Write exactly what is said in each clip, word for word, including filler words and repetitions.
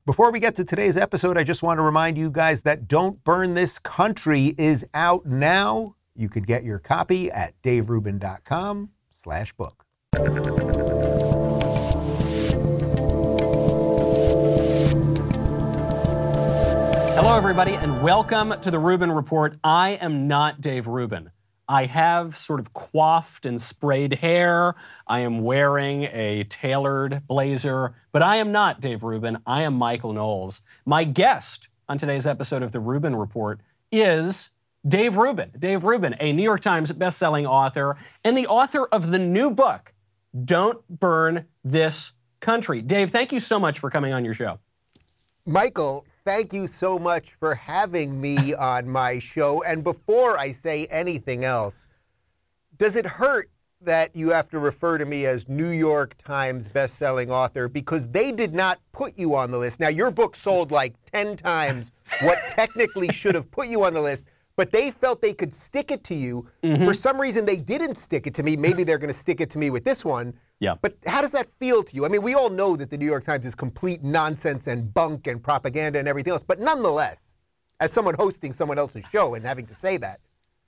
Before we get to today's episode, I just want to remind you guys that Don't Burn This Country is out now. You can get your copy at daverubin.com slash book. Hello, everybody, and welcome to the Rubin Report. I am not Dave Rubin. I have sort of coiffed and sprayed hair. I am wearing a tailored blazer, but I am not Dave Rubin. I am Michael Knowles. My guest on today's episode of the Rubin Report is Dave Rubin. Dave Rubin, a New York Times bestselling author and the author of the new book, Don't Burn This Country. Dave, thank you so much for coming on your show. Michael, thank you so much for having me on my show. And before I say anything else, does it hurt that you have to refer to me as New York Times bestselling author because they did not put you on the list? Now, your book sold like ten times what technically should have put you on the list, but they felt they could stick it to you. Mm-hmm. For some reason, they didn't stick it to me. Maybe they're going to stick it to me with this one. Yeah. But how does that feel to you? I mean, we all know that the New York Times is complete nonsense and bunk and propaganda and everything else. But nonetheless, as someone hosting someone else's show and having to say that.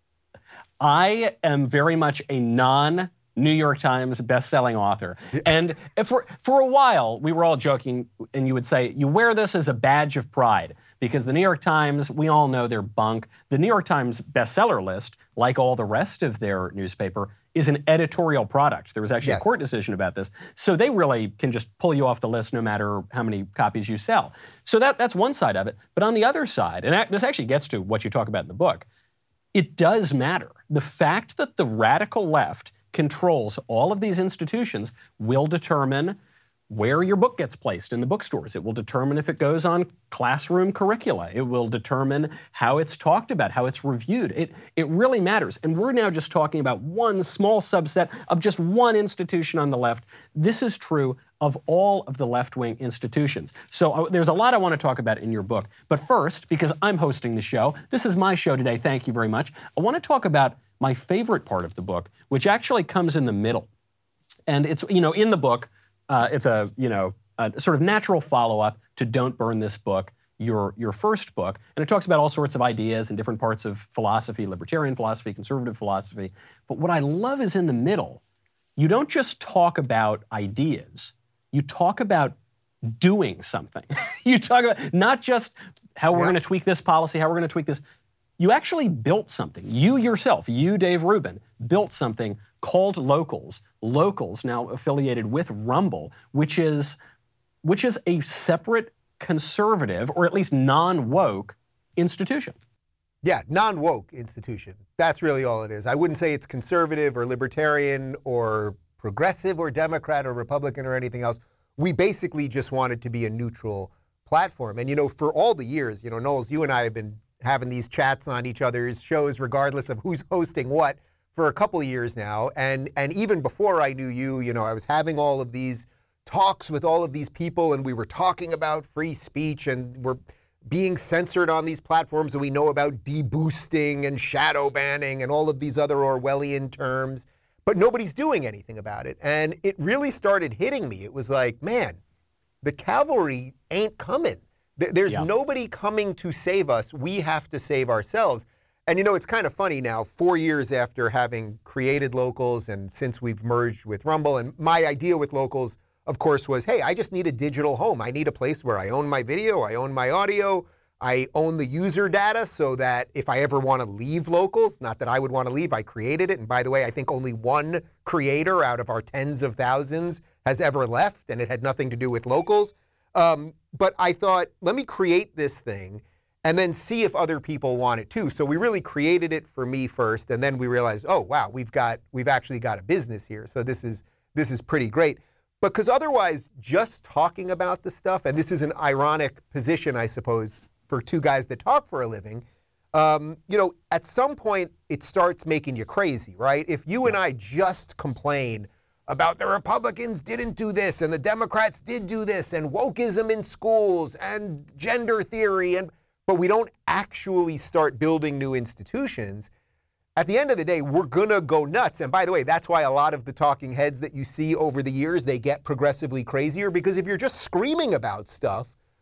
I am very much a non-New York Times bestselling author. And for, for a while, we were all joking, and you would say, you wear this as a badge of pride. Because the New York Times, we all know they're bunk. The New York Times bestseller list, like all the rest of their newspaper, is an editorial product. There was actually yes. a court decision about this. So they really can just pull you off the list no matter how many copies you sell. So that, that's one side of it. But on the other side, and this actually gets to what you talk about in the book, it does matter. The fact that the radical left controls all of these institutions will determine where your book gets placed in the bookstores. It will determine if it goes on classroom curricula. It will determine how it's talked about, how it's reviewed. It, it really matters. And we're now just talking about one small subset of just one institution on the left. This is true of all of the left-wing institutions. So uh, there's a lot I want to talk about in your book. But first, because I'm hosting the show, this is my show today, thank you very much. I want to talk about my favorite part of the book, which actually comes in the middle. And it's, you know, in the book, Uh, it's a, you know, a sort of natural follow-up to Don't Burn This Book, your, your first book. And it talks about all sorts of ideas and different parts of philosophy, libertarian philosophy, conservative philosophy. But what I love is in the middle, you don't just talk about ideas. You talk about doing something. You talk about not just how we're yeah. going to tweak this policy, how we're going to tweak this. You actually built something. You yourself, you, Dave Rubin, built something called Locals. Locals, now affiliated with Rumble, which is, which is a separate conservative, or at least non-woke, institution. Yeah, non-woke institution. That's really all it is. I wouldn't say it's conservative or libertarian or progressive or Democrat or Republican or anything else. We basically just wanted to be a neutral platform. And, you know, for all the years, you know, Knowles, you and I have been having these chats on each other's shows, regardless of who's hosting what, for a couple of years now. And and even before I knew you, you know, I was having all of these talks with all of these people, and we were talking about free speech, and we're being censored on these platforms, and we know about deboosting and shadow banning and all of these other Orwellian terms, but nobody's doing anything about it. And it really started hitting me. It was like, man, the cavalry ain't coming. There's yeah. nobody coming to save us. We have to save ourselves. And, you know, it's kind of funny now, four years after having created Locals and since we've merged with Rumble, and my idea with Locals, of course, was, hey, I just need a digital home. I need a place where I own my video, I own my audio, I own the user data so that if I ever want to leave Locals, not that I would want to leave, I created it. And by the way, I think only one creator out of our tens of thousands has ever left, and it had nothing to do with Locals. Um, but I thought, let me create this thing and then see if other people want it too. So we really created it for me first, and then we realized, oh wow, we've got we've actually got a business here. So this is this is pretty great. Because otherwise, just talking about the stuff, and this is an ironic position, I suppose, for two guys that talk for a living, um, you know, at some point it starts making you crazy, right? If you and I just complain about the Republicans didn't do this and the Democrats did do this and wokeism in schools and gender theory, and but we don't actually start building new institutions, at the end of the day, we're going to go nuts. And by the way, that's why a lot of the talking heads that you see over the years, they get progressively crazier, because if you're just screaming about stuff,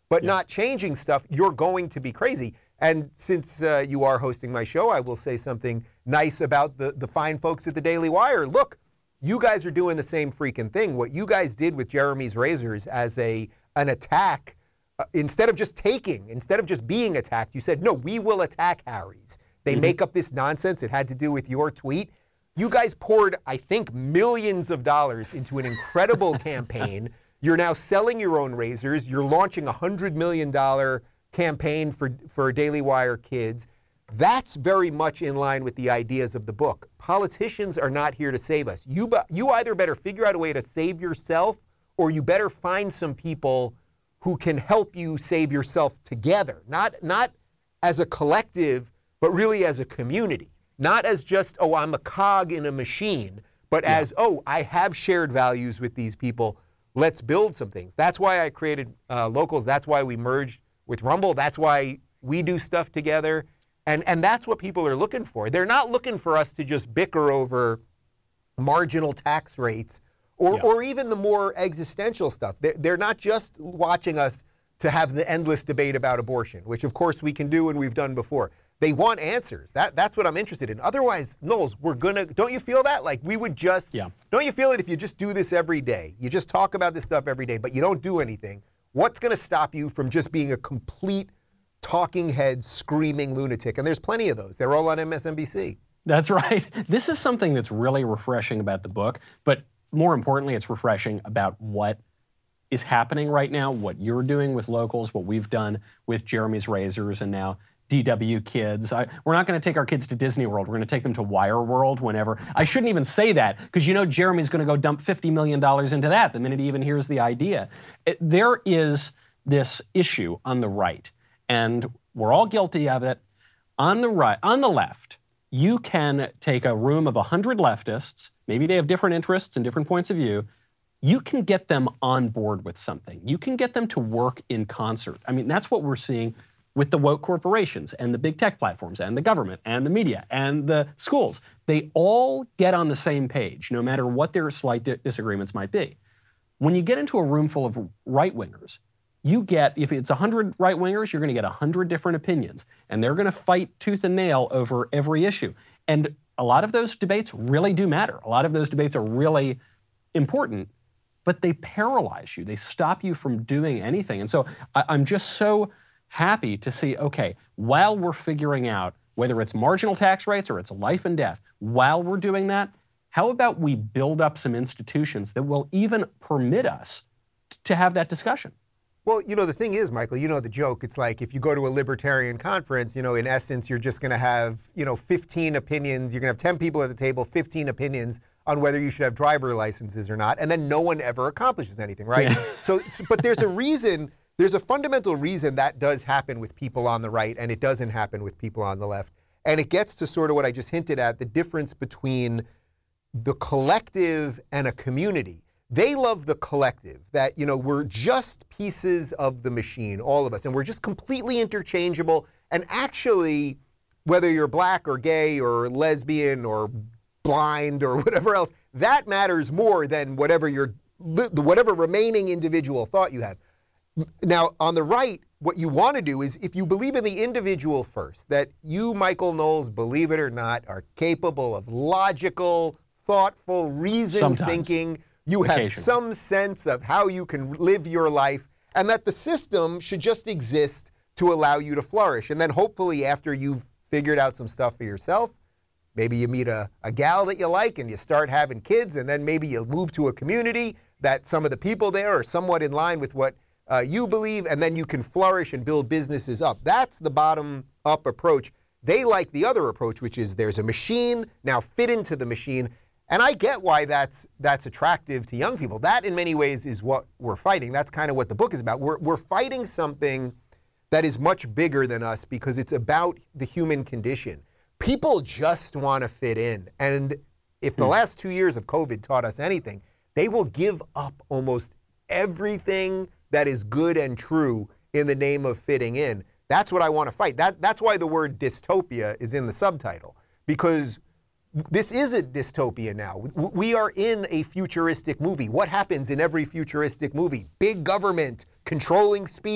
but Yeah. not changing stuff, you're going to be crazy. And since uh, you are hosting my show, I will say something nice about the, the fine folks at the Daily Wire. Look, you guys are doing the same freaking thing. What you guys did with Jeremy's Razors as a an attack, uh, instead of just taking, instead of just being attacked, you said, no, we will attack Harry's. They mm-hmm. make up this nonsense. It had to do with your tweet. You guys poured, I think, millions of dollars into an incredible campaign. You're now selling your own razors. You're launching a one hundred million dollars campaign for, for Daily Wire Kids. That's very much in line with the ideas of the book. Politicians are not here to save us. You, you either better figure out a way to save yourself, or you better find some people who can help you save yourself together. Not, not as a collective, but really as a community. Not as just, oh, I'm a cog in a machine, but yeah. as, oh, I have shared values with these people. Let's build some things. That's why I created uh, Locals. That's why we merged with Rumble. That's why we do stuff together. And, and that's what people are looking for. They're not looking for us to just bicker over marginal tax rates or, yeah. or even the more existential stuff. They're, they're not just watching us to have the endless debate about abortion, which of course we can do and we've done before. They want answers. That, that's what I'm interested in. Otherwise, Knowles, we're going to, don't you feel that? Like we would just, yeah. don't you feel it if you just do this every day? You just talk about this stuff every day, but you don't do anything. What's going to stop you from just being a complete talking head, screaming lunatic? And there's plenty of those. They're all on M S N B C. That's right. This is something that's really refreshing about the book, but more importantly, it's refreshing about what is happening right now, what you're doing with Locals, what we've done with Jeremy's Razors, and now D W Kids. I, we're not going to take our kids to Disney World. We're going to take them to Wire World whenever. I shouldn't even say that, because you know Jeremy's going to go dump fifty million dollars into that the minute he even hears the idea. It, there is this issue on the right, and we're all guilty of it. On the right, on the left, you can take a room of one hundred leftists, maybe they have different interests and different points of view. You can get them on board with something. You can get them to work in concert. I mean, that's what we're seeing with the woke corporations and the big tech platforms and the government and the media and the schools. They all get on the same page, no matter what their slight di- disagreements might be. When you get into a room full of right-wingers, you get, if it's one hundred right-wingers, you're going to get one hundred different opinions, and they're going to fight tooth and nail over every issue. And a lot of those debates really do matter. A lot of those debates are really important, but they paralyze you. They stop you from doing anything. And so I, I'm just so happy to see, okay, while we're figuring out whether it's marginal tax rates or it's life and death, while we're doing that, how about we build up some institutions that will even permit us to have that discussion? Well, you know, the thing is, Michael, you know the joke. It's like if you go to a libertarian conference, you know, in essence, you're just going to have, you know, fifteen opinions. You're going to have ten people at the table, fifteen opinions on whether you should have driver licenses or not. And then no one ever accomplishes anything, right? Yeah. So, but there's a reason, there's a fundamental reason that does happen with people on the right and it doesn't happen with people on the left. And it gets to sort of what I just hinted at, the difference between the collective and a community. They love the collective, that, you know, we're just pieces of the machine, all of us, and we're just completely interchangeable. And actually, whether you're black or gay or lesbian or blind or whatever else, that matters more than whatever your whatever remaining individual thought you have. Now, on the right, what you want to do is, if you believe in the individual first, that you, Michael Knowles, believe it or not, are capable of logical, thoughtful, reasoned Sometimes. thinking. You have some sense of how you can live your life, and that the system should just exist to allow you to flourish. And then hopefully after you've figured out some stuff for yourself, maybe you meet a, a gal that you like and you start having kids, and then maybe you move to a community that some of the people there are somewhat in line with what uh, you believe, and then you can flourish and build businesses up. That's the bottom-up approach. They like the other approach, which is there's a machine, now fit into the machine. And I get why that's that's attractive to young people. That, in many ways, is what we're fighting. That's kind of what the book is about. We're we're fighting something that is much bigger than us because it's about the human condition. People just want to fit in. And if the last two years of COVID taught us anything, they will give up almost everything that is good and true in the name of fitting in. That's what I want to fight. That that's why the word dystopia is in the subtitle, because this is a dystopia now. We are in a futuristic movie. What happens in every futuristic movie? Big government, controlling speech,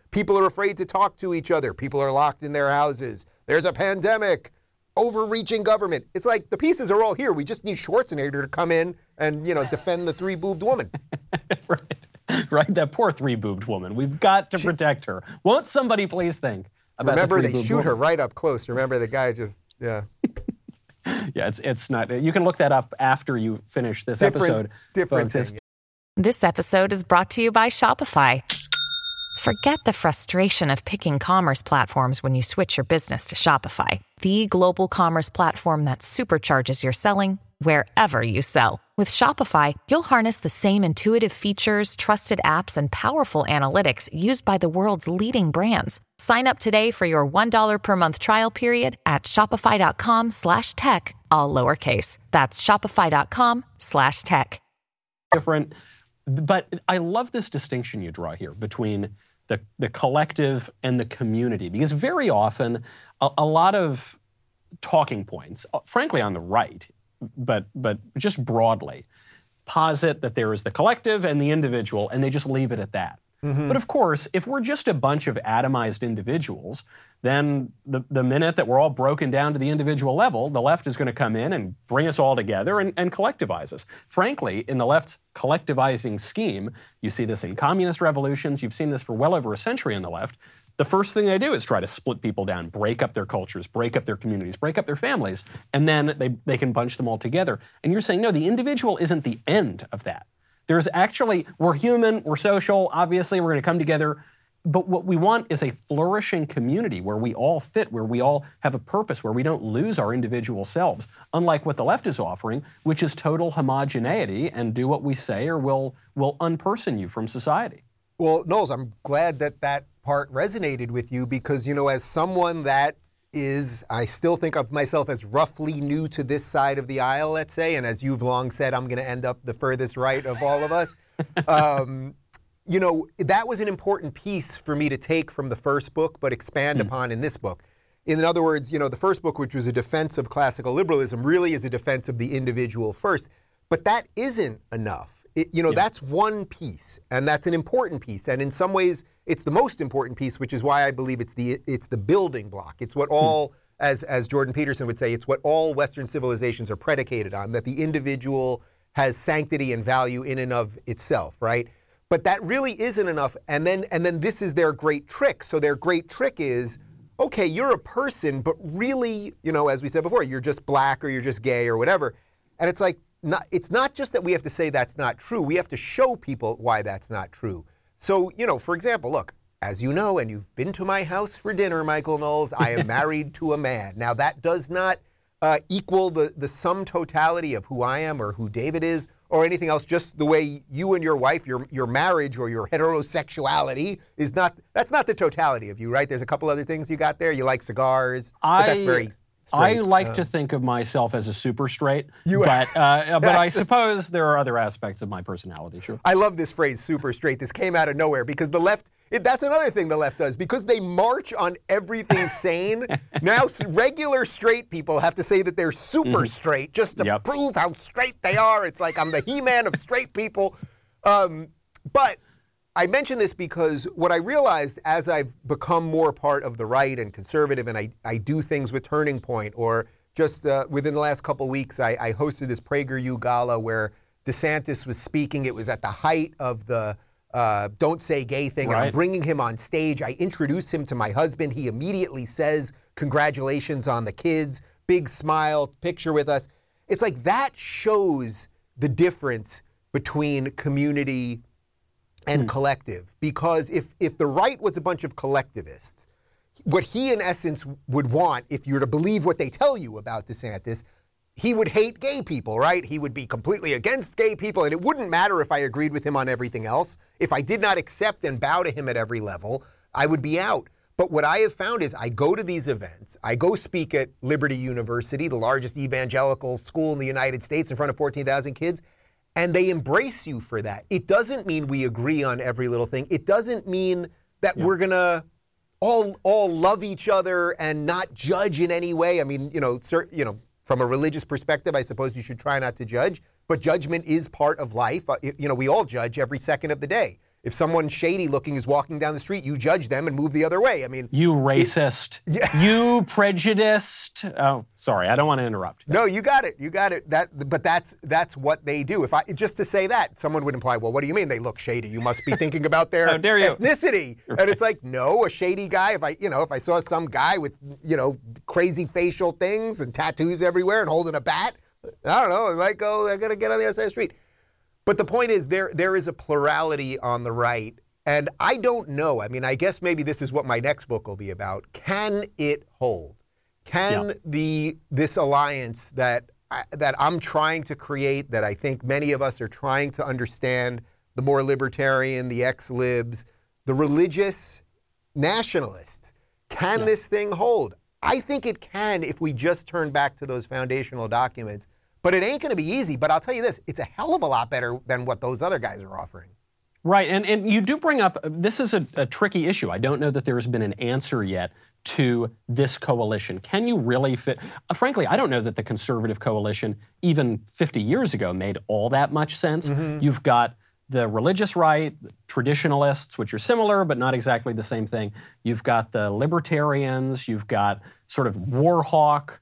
People are afraid to talk to each other. People are locked in their houses. There's a pandemic. Overreaching government. It's like the pieces are all here. We just need Schwarzenegger to come in and, you know, defend the three-boobed woman. Right. Right. That poor three-boobed woman. We've got to she, protect her. Won't somebody please think about Remember, the they shoot woman? her right up close. Remember, the guy just, yeah. Yeah, it's it's not. You can look that up after you finish this different, episode. Different thing. This episode is brought to you by Shopify. Forget the frustration of picking commerce platforms when you switch your business to Shopify, the global commerce platform that supercharges your selling wherever you sell. With Shopify, you'll harness the same intuitive features, trusted apps, and powerful analytics used by the world's leading brands. Sign up today for your one dollar per month trial period at shopify.com slash tech, all lowercase. That's shopify.com slash tech. Different, but I love this distinction you draw here between the, the collective and the community, because very often a, a lot of talking points, frankly on the right, but but just broadly, posit that there is the collective and the individual, and they just leave it at that. Mm-hmm. But of course, if we're just a bunch of atomized individuals, then the, the minute that we're all broken down to the individual level, the left is going to come in and bring us all together and, and collectivize us. Frankly, in the left's collectivizing scheme, you see this in communist revolutions, you've seen this for well over a century in the left. The first thing they do is try to split people down, break up their cultures, break up their communities, break up their families, and then they, they can bunch them all together. And you're saying, no, the individual isn't the end of that. There's actually, we're human, we're social, obviously we're gonna come together, but what we want is a flourishing community where we all fit, where we all have a purpose, where we don't lose our individual selves, unlike what the left is offering, which is total homogeneity and do what we say or we'll, we'll unperson you from society. Well, Knowles, I'm glad that that part resonated with you because, you know, as someone that is, I still think of myself as roughly new to this side of the aisle, let's say, and as you've long said, I'm going to end up the furthest right of all of us. um, you know, that was an important piece for me to take from the first book, but expand mm. upon in this book. In other words, you know, the first book, which was a defense of classical liberalism, really is a defense of the individual first. But that isn't enough. It, you know, yeah. That's one piece, and that's an important piece. And in some ways, it's the most important piece, which is why I believe it's the it's the building block. It's what all, mm. as as Jordan Peterson would say, it's what all Western civilizations are predicated on, that the individual has sanctity and value in and of itself, right? But that really isn't enough. And then and then this is their great trick. So their great trick is, okay, you're a person, but really, you know, as we said before, you're just black or you're just gay or whatever. And it's like, not, it's not just that we have to say that's not true. We have to show people why that's not true. So, you know, for example, look, as you know, and you've been to my house for dinner, Michael Knowles, I am married to a man. Now, that does not uh, equal the, the sum totality of who I am or who David is or anything else. Just the way you and your wife, your your marriage or your heterosexuality is not, that's not the totality of you, right? There's a couple other things you got there. You like cigars, I, but that's very straight. I like uh, to think of myself as a super straight, you, but uh, but I suppose there are other aspects of my personality, sure. I love this phrase, super straight. This came out of nowhere because the left, it, that's another thing the left does. Because they march on everything sane, now regular straight people have to say that they're super mm-hmm. straight just to yep. prove how straight they are. It's like I'm the He-Man of straight people. Um, but I mention this because what I realized as I've become more part of the right and conservative and I, I do things with Turning Point, or just uh, within the last couple weeks, I, I hosted this PragerU gala where DeSantis was speaking. It was at the height of the uh, Don't Say Gay thing. Right. And I'm bringing him on stage. I introduce him to my husband. He immediately says, congratulations on the kids. Big smile, picture with us. It's like that shows the difference between community and mm. collective, because if if the right was a bunch of collectivists, what he in essence would want, if you're to believe what they tell you about DeSantis, he would hate gay people, right? He would be completely against gay people, and it wouldn't matter if I agreed with him on everything else. If I did not accept and bow to him at every level, I would be out. But what I have found is I go to these events, I go speak at Liberty University, the largest evangelical school in the United States, in front of fourteen thousand kids, and they embrace you for that. It doesn't mean we agree on every little thing. It doesn't mean that yeah. we're gonna all all love each other and not judge in any way. I mean, you know, cert, you know, from a religious perspective, I suppose you should try not to judge, but judgment is part of life. Uh, you know, we all judge every second of the day. if someone shady looking is walking down the street, you judge them and move the other way. I mean, you racist, it, yeah. you prejudiced. Oh, sorry, I don't want to interrupt. No, you got it, you got it. That, but that's that's what they do. If I just to say that, someone would imply, well, what do you mean they look shady? You must be thinking about their How dare you. ethnicity. Right. And it's like, no, a shady guy. If I, you know, if I saw some guy with, you know, crazy facial things and tattoos everywhere and holding a bat, I don't know, I might go, I gotta get on the other side of the street. But the point is, there there is a plurality on the right, and I don't know. I mean, I guess maybe this is what my next book will be about. Can it hold? Can yeah. the this alliance that I, that I'm trying to create, that I think many of us are trying to understand, the more libertarian, the ex-libs, the religious nationalists, can yeah. this thing hold? I think it can if we just turn back to those foundational documents. But it ain't going to be easy. But I'll tell you this, it's a hell of a lot better than what those other guys are offering. Right, and, and you do bring up, this is a, a tricky issue. I don't know that there has been an answer yet to this coalition. Can you really fit? Uh, frankly, I don't know that the conservative coalition, even fifty years ago, made all that much sense. Mm-hmm. You've got the religious right, traditionalists, which are similar, but not exactly the same thing. You've got the libertarians, you've got sort of war hawk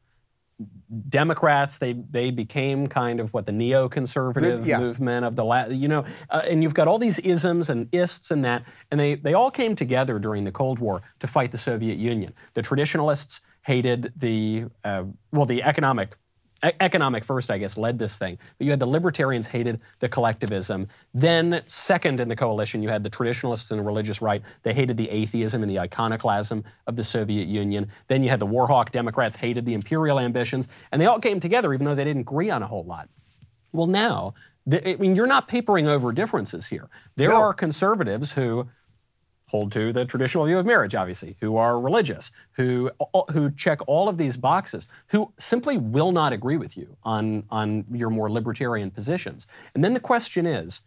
Democrats. They they became kind of what the neoconservative yeah. movement of the last, you know, uh, and you've got all these isms and ists and that, and they they all came together during the Cold War to fight the Soviet Union. The traditionalists hated the uh, well, the economic. Economic first, I guess, led this thing. But you had the libertarians hated the collectivism. Then second in the coalition, you had the traditionalists and the religious right. They hated the atheism and the iconoclasm of the Soviet Union. Then you had the war hawk Democrats hated the imperial ambitions. And they all came together even though they didn't agree on a whole lot. Well, now, the, I mean, you're not papering over differences here. There no. are conservatives who hold to the traditional view of marriage, obviously, who are religious, who who check all of these boxes, who simply will not agree with you on, on your more libertarian positions. And then the question is,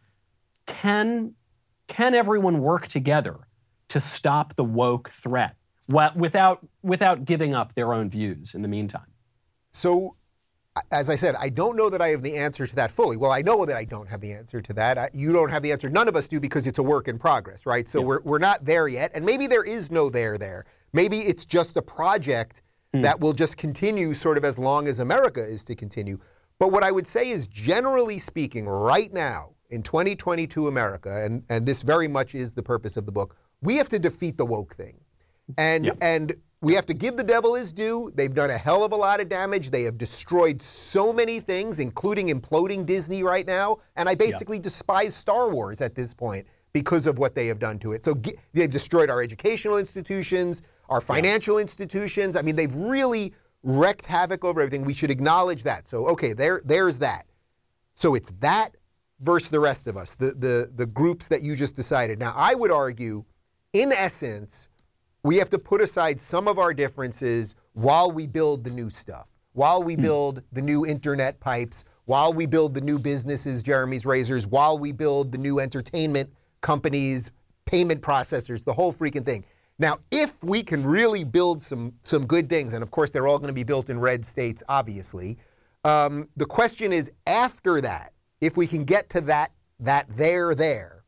can, can everyone work together to stop the woke threat without, without giving up their own views in the meantime? So, as I said, I don't know that I have the answer to that fully. Well, I know that I don't have the answer to that. I, you don't have the answer. None of us do, because it's a work in progress, right? So yeah. we're we're not there yet. And maybe there is no there there. Maybe it's just a project mm. that will just continue sort of as long as America is to continue. But what I would say is, generally speaking, right now, in twenty twenty-two America, and, and this very much is the purpose of the book, we have to defeat the woke thing. And yeah. and we have to give the devil his due. They've done a hell of a lot of damage. They have destroyed so many things, including imploding Disney right now. And I basically yeah. despise Star Wars at this point because of what they have done to it. So g- they've destroyed our educational institutions, our financial yeah. institutions. I mean, they've really wreaked havoc over everything. We should acknowledge that. So, okay, there, there's that. So it's that versus the rest of us, the, the, the groups that you just decided. Now, I would argue, in essence, we have to put aside some of our differences while we build the new stuff, while we build the new internet pipes, while we build the new businesses, Jeremy's Razors, while we build the new entertainment companies, payment processors, the whole freaking thing. Now, if we can really build some, some good things, and of course they're all going to be built in red states, obviously, um, the question is, after that, if we can get to that, that there, there,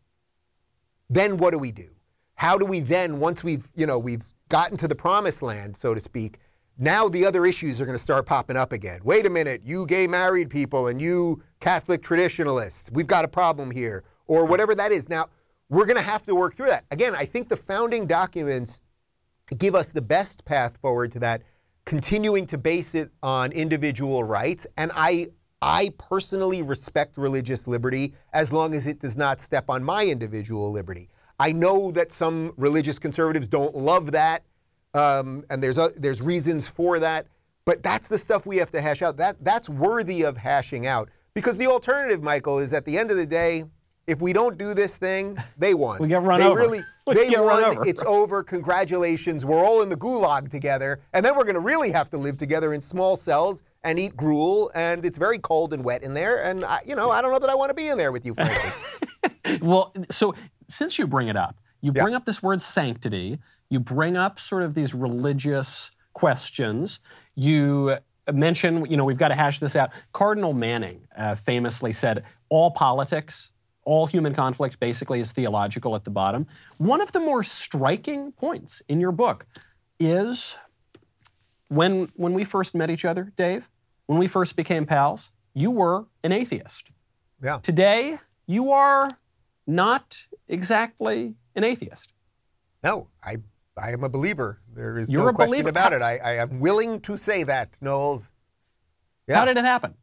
then what do we do? How do we then, once we've, you know, we've gotten to the promised land, so to speak, now the other issues are going to start popping up again. Wait a minute, you gay married people and you Catholic traditionalists, we've got a problem here, or whatever that is. Now, we're going to have to work through that. Again, I think the founding documents give us the best path forward to that, continuing to base it on individual rights. And I, I personally respect religious liberty as long as it does not step on my individual liberty. I know that some religious conservatives don't love that, um, and there's uh, there's reasons for that, but that's the stuff we have to hash out. That That's worthy of hashing out, because the alternative, Michael, is at the end of the day, if we don't do this thing, they won. We get run they over. Really, we they get won, run over. It's over, congratulations, we're all in the gulag together, and then we're going to really have to live together in small cells and eat gruel, and it's very cold and wet in there, and I, you know, I don't know that I want to be in there with you, frankly. Well, so since you bring it up, you yeah. bring up this word sanctity, you bring up sort of these religious questions, you mention, you know, we've got to hash this out. Cardinal Manning uh, famously said, all politics all human conflict basically is theological at the bottom. One of the more striking points in your book is when, when we first met each other, Dave, when we first became pals, you were an atheist. Yeah. Today, you are not exactly an atheist. No, I I am a believer. There is You're no a question believer. about How- it. I, I am willing to say that, Knowles. Yeah. How did it happen?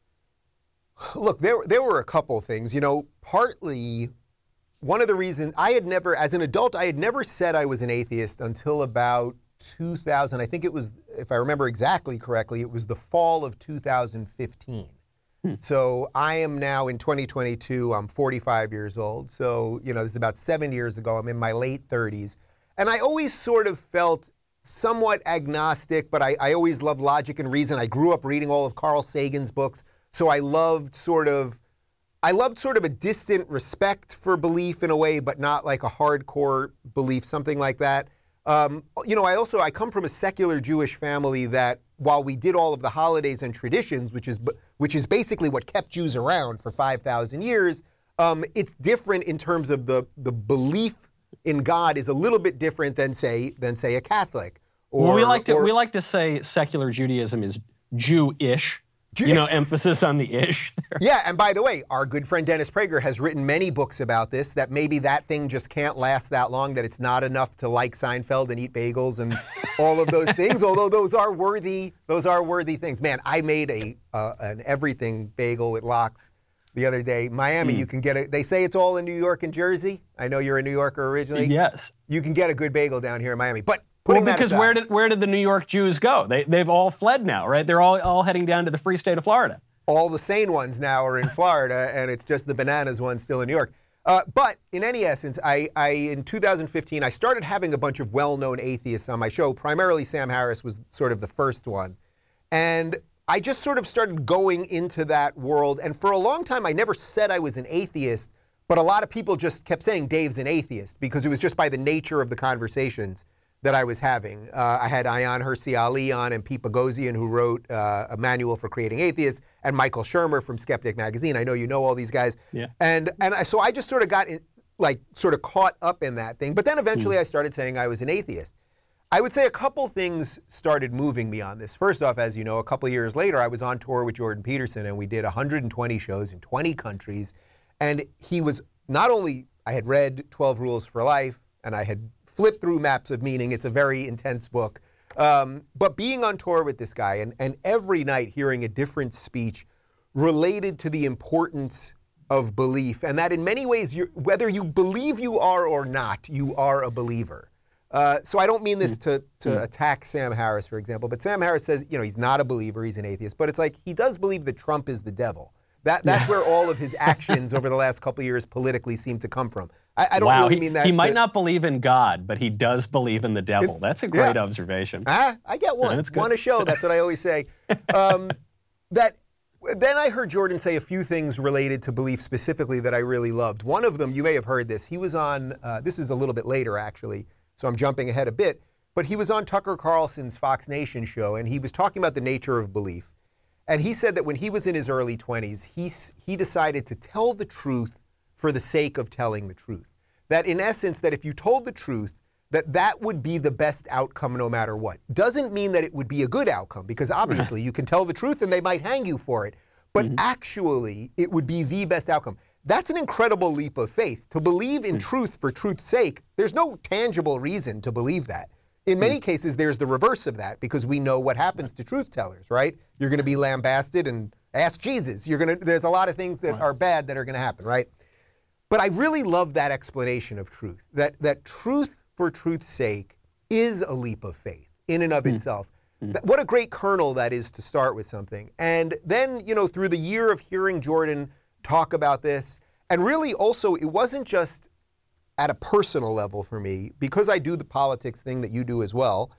Look, there there were a couple things. You know, partly one of the reasons I had never, as an adult, I had never said I was an atheist until about two thousand. I think it was, if I remember exactly correctly, it was the fall of two thousand fifteen. Hmm. So I am now in twenty twenty-two, I'm forty-five years old. So, you know, this is about seven years ago. I'm in my late thirties. And I always sort of felt somewhat agnostic, but I, I always loved logic and reason. I grew up reading all of Carl Sagan's books. So I loved sort of, I loved sort of a distant respect for belief in a way, but not like a hardcore belief, something like that. Um, you know, I also, I come from a secular Jewish family that while we did all of the holidays and traditions, which is which is basically what kept Jews around for five thousand years, um, it's different in terms of the, the belief in God is a little bit different than say than say a Catholic. Or, well, we like to or, we like to say secular Judaism is Jew-ish. You know, emphasis on the ish there. Yeah, and by the way, our good friend Dennis Prager has written many books about this, that maybe that thing just can't last that long, that it's not enough to like Seinfeld and eat bagels and all of those things, although those are worthy, those are worthy things. Man, I made a uh, an everything bagel with lox the other day. Miami, mm. you can get it. They say it's all in New York and Jersey. I know you're a New Yorker originally. Yes. You can get a good bagel down here in Miami. But Well, because where did where did the New York Jews go? They they've all fled now, right? They're all all heading down to the free state of Florida. All the sane ones now are in Florida, and it's just the bananas ones still in New York. Uh, but in any essence, I, I in two thousand fifteen I started having a bunch of well-known atheists on my show. Primarily, Sam Harris was sort of the first one, and I just sort of started going into that world. And for a long time, I never said I was an atheist, but a lot of people just kept saying Dave's an atheist because it was just by the nature of the conversations that I was having. Uh, I had Ayaan Hirsi Ali on and Pete Boghossian, who wrote uh, a manual for creating atheists, and Michael Shermer from Skeptic Magazine. I know you know all these guys. Yeah. And and I, so I just sort of got in, like sort of caught up in that thing. But then eventually mm. I started saying I was an atheist. I would say a couple things started moving me on this. First off, as you know, a couple years later, I was on tour with Jordan Peterson, and we did one hundred twenty shows in twenty countries. And he was not only, I had read twelve Rules for Life, and I had flip through Maps of Meaning. It's a very intense book. Um, but being on tour with this guy and, and every night hearing a different speech related to the importance of belief, and that in many ways, you're, whether you believe you are or not, you are a believer. Uh, so I don't mean this to, to mm. attack Sam Harris, for example, but Sam Harris says, you know, he's not a believer, he's an atheist, but it's like he does believe that Trump is the devil. That, that's where all of his actions over the last couple of years politically seem to come from. I, I don't wow. really he, mean that. He might to, not believe in God, but he does believe in the devil. it, That's a great yeah. observation. Ah, I get one. That's good. One a show. That's what I always say. Um, that then I heard Jordan say a few things related to belief specifically that I really loved. One of them, you may have heard this. He was on. Uh, this is a little bit later, actually, so I'm jumping ahead a bit. But he was on Tucker Carlson's Fox Nation show, and he was talking about the nature of belief. And he said that when he was in his early twenties, he, he decided to tell the truth for the sake of telling the truth. That in essence, that if you told the truth, that that would be the best outcome no matter what. Doesn't mean that it would be a good outcome, because obviously you can tell the truth and they might hang you for it. But mm-hmm. actually, it would be the best outcome. That's an incredible leap of faith. To believe in mm-hmm. truth for truth's sake, there's no tangible reason to believe that. In many cases, there's the reverse of that, because we know what happens to truth tellers, right? You're going to be lambasted and ask Jesus. You're going to. There's a lot of things that are bad that are going to happen, right? But I really love that explanation of truth, that that truth for truth's sake is a leap of faith in and of mm. itself. Mm. That, what a great kernel that is to start with something. And then, you know, through the year of hearing Jordan talk about this, and really also, it wasn't just at a personal level for me, because I do the politics thing that you do as well.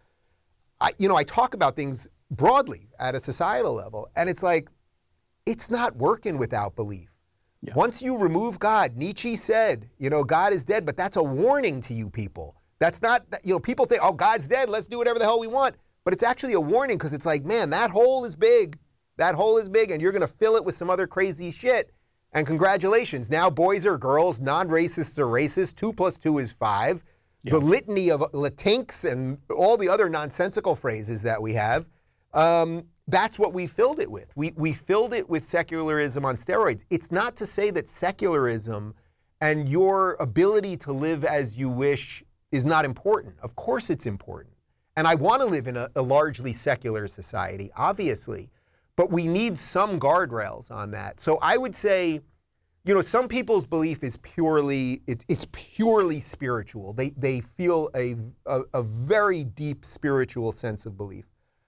I, you know, I talk about things broadly at a societal level, and it's like, it's not working without belief. Yeah. Once you remove God, Nietzsche said, you know, God is dead, but that's a warning to you people. That's not, you know, people think, oh, God's dead, let's do whatever the hell we want. But it's actually a warning, because it's like, man, that hole is big. That hole is big, and you're going to fill it with some other crazy shit. And congratulations. Now boys are girls, non-racists are racist. Two plus two is five. Yeah. The litany of latinx and all the other nonsensical phrases that we have, um, that's what we filled it with. We, we filled it with secularism on steroids. It's not to say that secularism and your ability to live as you wish is not important. Of course it's important. And I want to live in a, a largely secular society, obviously. But we need some guardrails on that. So I would say, you know, some people's belief is purely, it, it's purely spiritual. They they feel a, a, a very deep spiritual sense of belief.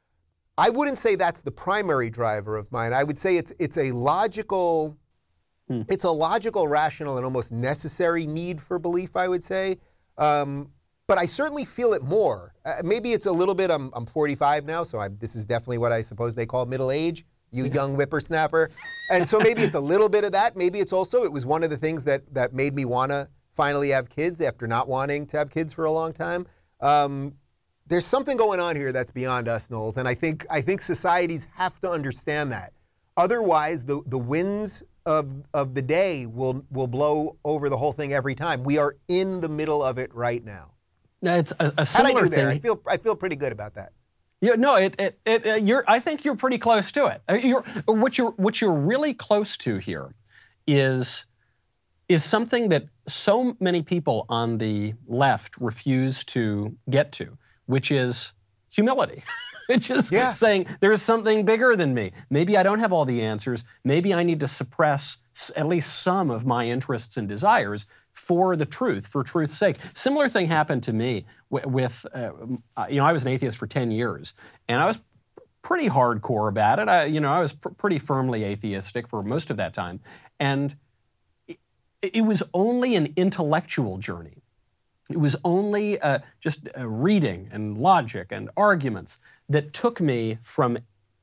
I wouldn't say that's the primary driver of mine. I would say it's it's a logical, hmm. it's a logical, rational, and almost necessary need for belief, I would say. Um, but I certainly feel it more. Uh, maybe it's a little bit, I'm, I'm forty-five now, so I'm, this is definitely what I suppose they call middle age, you young whippersnapper. And so maybe it's a little bit of that. Maybe it's also, it was one of the things that, that made me want to finally have kids after not wanting to have kids for a long time. Um, there's something going on here that's beyond us, Knowles, and I think I think societies have to understand that. Otherwise, the, the winds of of the day will will blow over the whole thing every time. We are in the middle of it right now. No, it's a, a similar How'd I do thing. there? I feel I feel pretty good about that. Yeah, no, it, it, it, uh, you're. I think you're pretty close to it. Uh, You're, what you're, what you're really close to here, is, is something that so many people on the left refuse to get to, which is humility. Which is Yeah. saying there's something bigger than me. Maybe I don't have all the answers. Maybe I need to suppress s- at least some of my interests and desires for the truth, for truth's sake. Similar thing happened to me with, with uh, you know, I was an atheist for ten years, and I was pretty hardcore about it. I, you know, I was pr- pretty firmly atheistic for most of that time, and it, it was only an intellectual journey. It was only uh, just uh, reading and logic and arguments that took me from,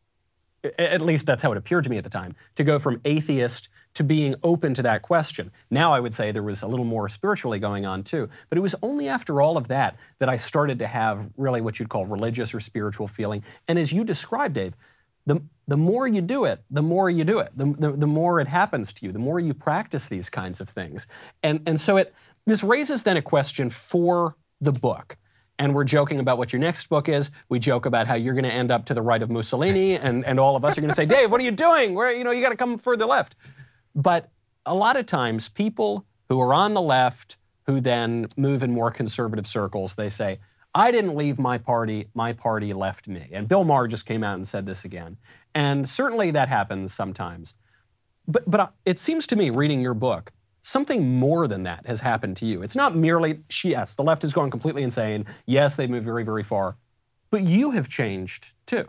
at least that's how it appeared to me at the time, to go from atheist to being open to that question. Now I would say there was a little more spiritually going on too, but it was only after all of that that I started to have really what you'd call religious or spiritual feeling. And as you described, Dave, the, the more you do it, the more you do it, the, the, the more it happens to you, the more you practice these kinds of things. And, and so it, this raises then a question for the book. And we're joking about what your next book is. We joke about how you're going to end up to the right of Mussolini, and, and all of us are going to say, Dave, what are you doing? Where, you know, you got to come further left. But a lot of times, people who are on the left, who then move in more conservative circles, they say, I didn't leave my party, my party left me. And Bill Maher just came out and said this again. And certainly that happens sometimes. But, but it seems to me, reading your book, something more than that has happened to you. It's not merely, yes, the left has gone completely insane. Yes, they've moved very, very far. But you have changed too.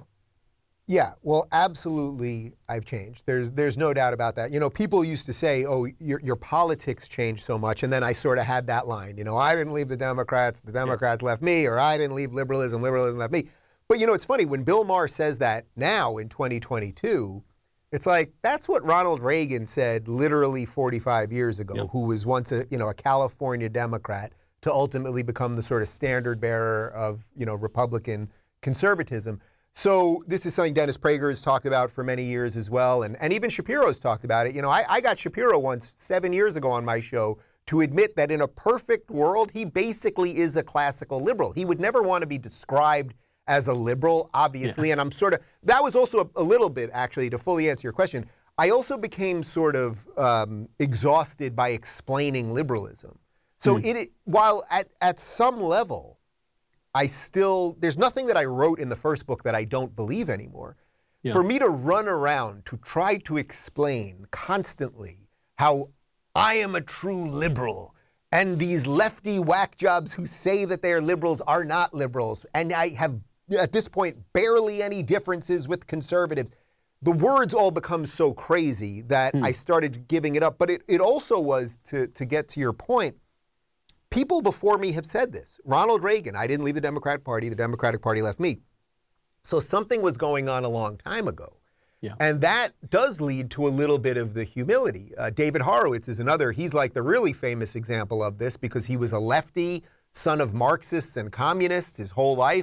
Yeah, well, absolutely, I've changed. There's there's no doubt about that. You know, people used to say, oh, your, your politics changed so much, and then I sort of had that line, you know, I didn't leave the Democrats, the Democrats yeah. left me, or I didn't leave liberalism, liberalism left me. But, you know, it's funny, when Bill Maher says that now in twenty twenty-two, it's like, that's what Ronald Reagan said literally forty-five years ago, yeah. who was once a, you know, a California Democrat to ultimately become the sort of standard bearer of, you know, Republican conservatism. So this is something Dennis Prager has talked about for many years as well, and, and even Shapiro's talked about it. You know, I, I got Shapiro once, seven years ago on my show, to admit that in a perfect world, he basically is a classical liberal. He would never want to be described as a liberal, obviously, yeah. and I'm sort of, that was also a, a little bit, actually, to fully answer your question, I also became sort of um, exhausted by explaining liberalism. So mm. it, while at, at some level, I still, there's nothing that I wrote in the first book that I don't believe anymore. Yeah. For me to run around to try to explain constantly how I am a true liberal and these lefty whack jobs who say that they're liberals are not liberals, and I have, at this point, barely any differences with conservatives. The words all become so crazy that hmm. I started giving it up. But it, it also was, to, to get to your point, people before me have said this. Ronald Reagan, I didn't leave the Democratic Party, the Democratic Party left me. So something was going on a long time ago. Yeah. And that does lead to a little bit of the humility. Uh, David Horowitz is another, he's like the really famous example of this because he was a lefty, son of Marxists and communists his whole life.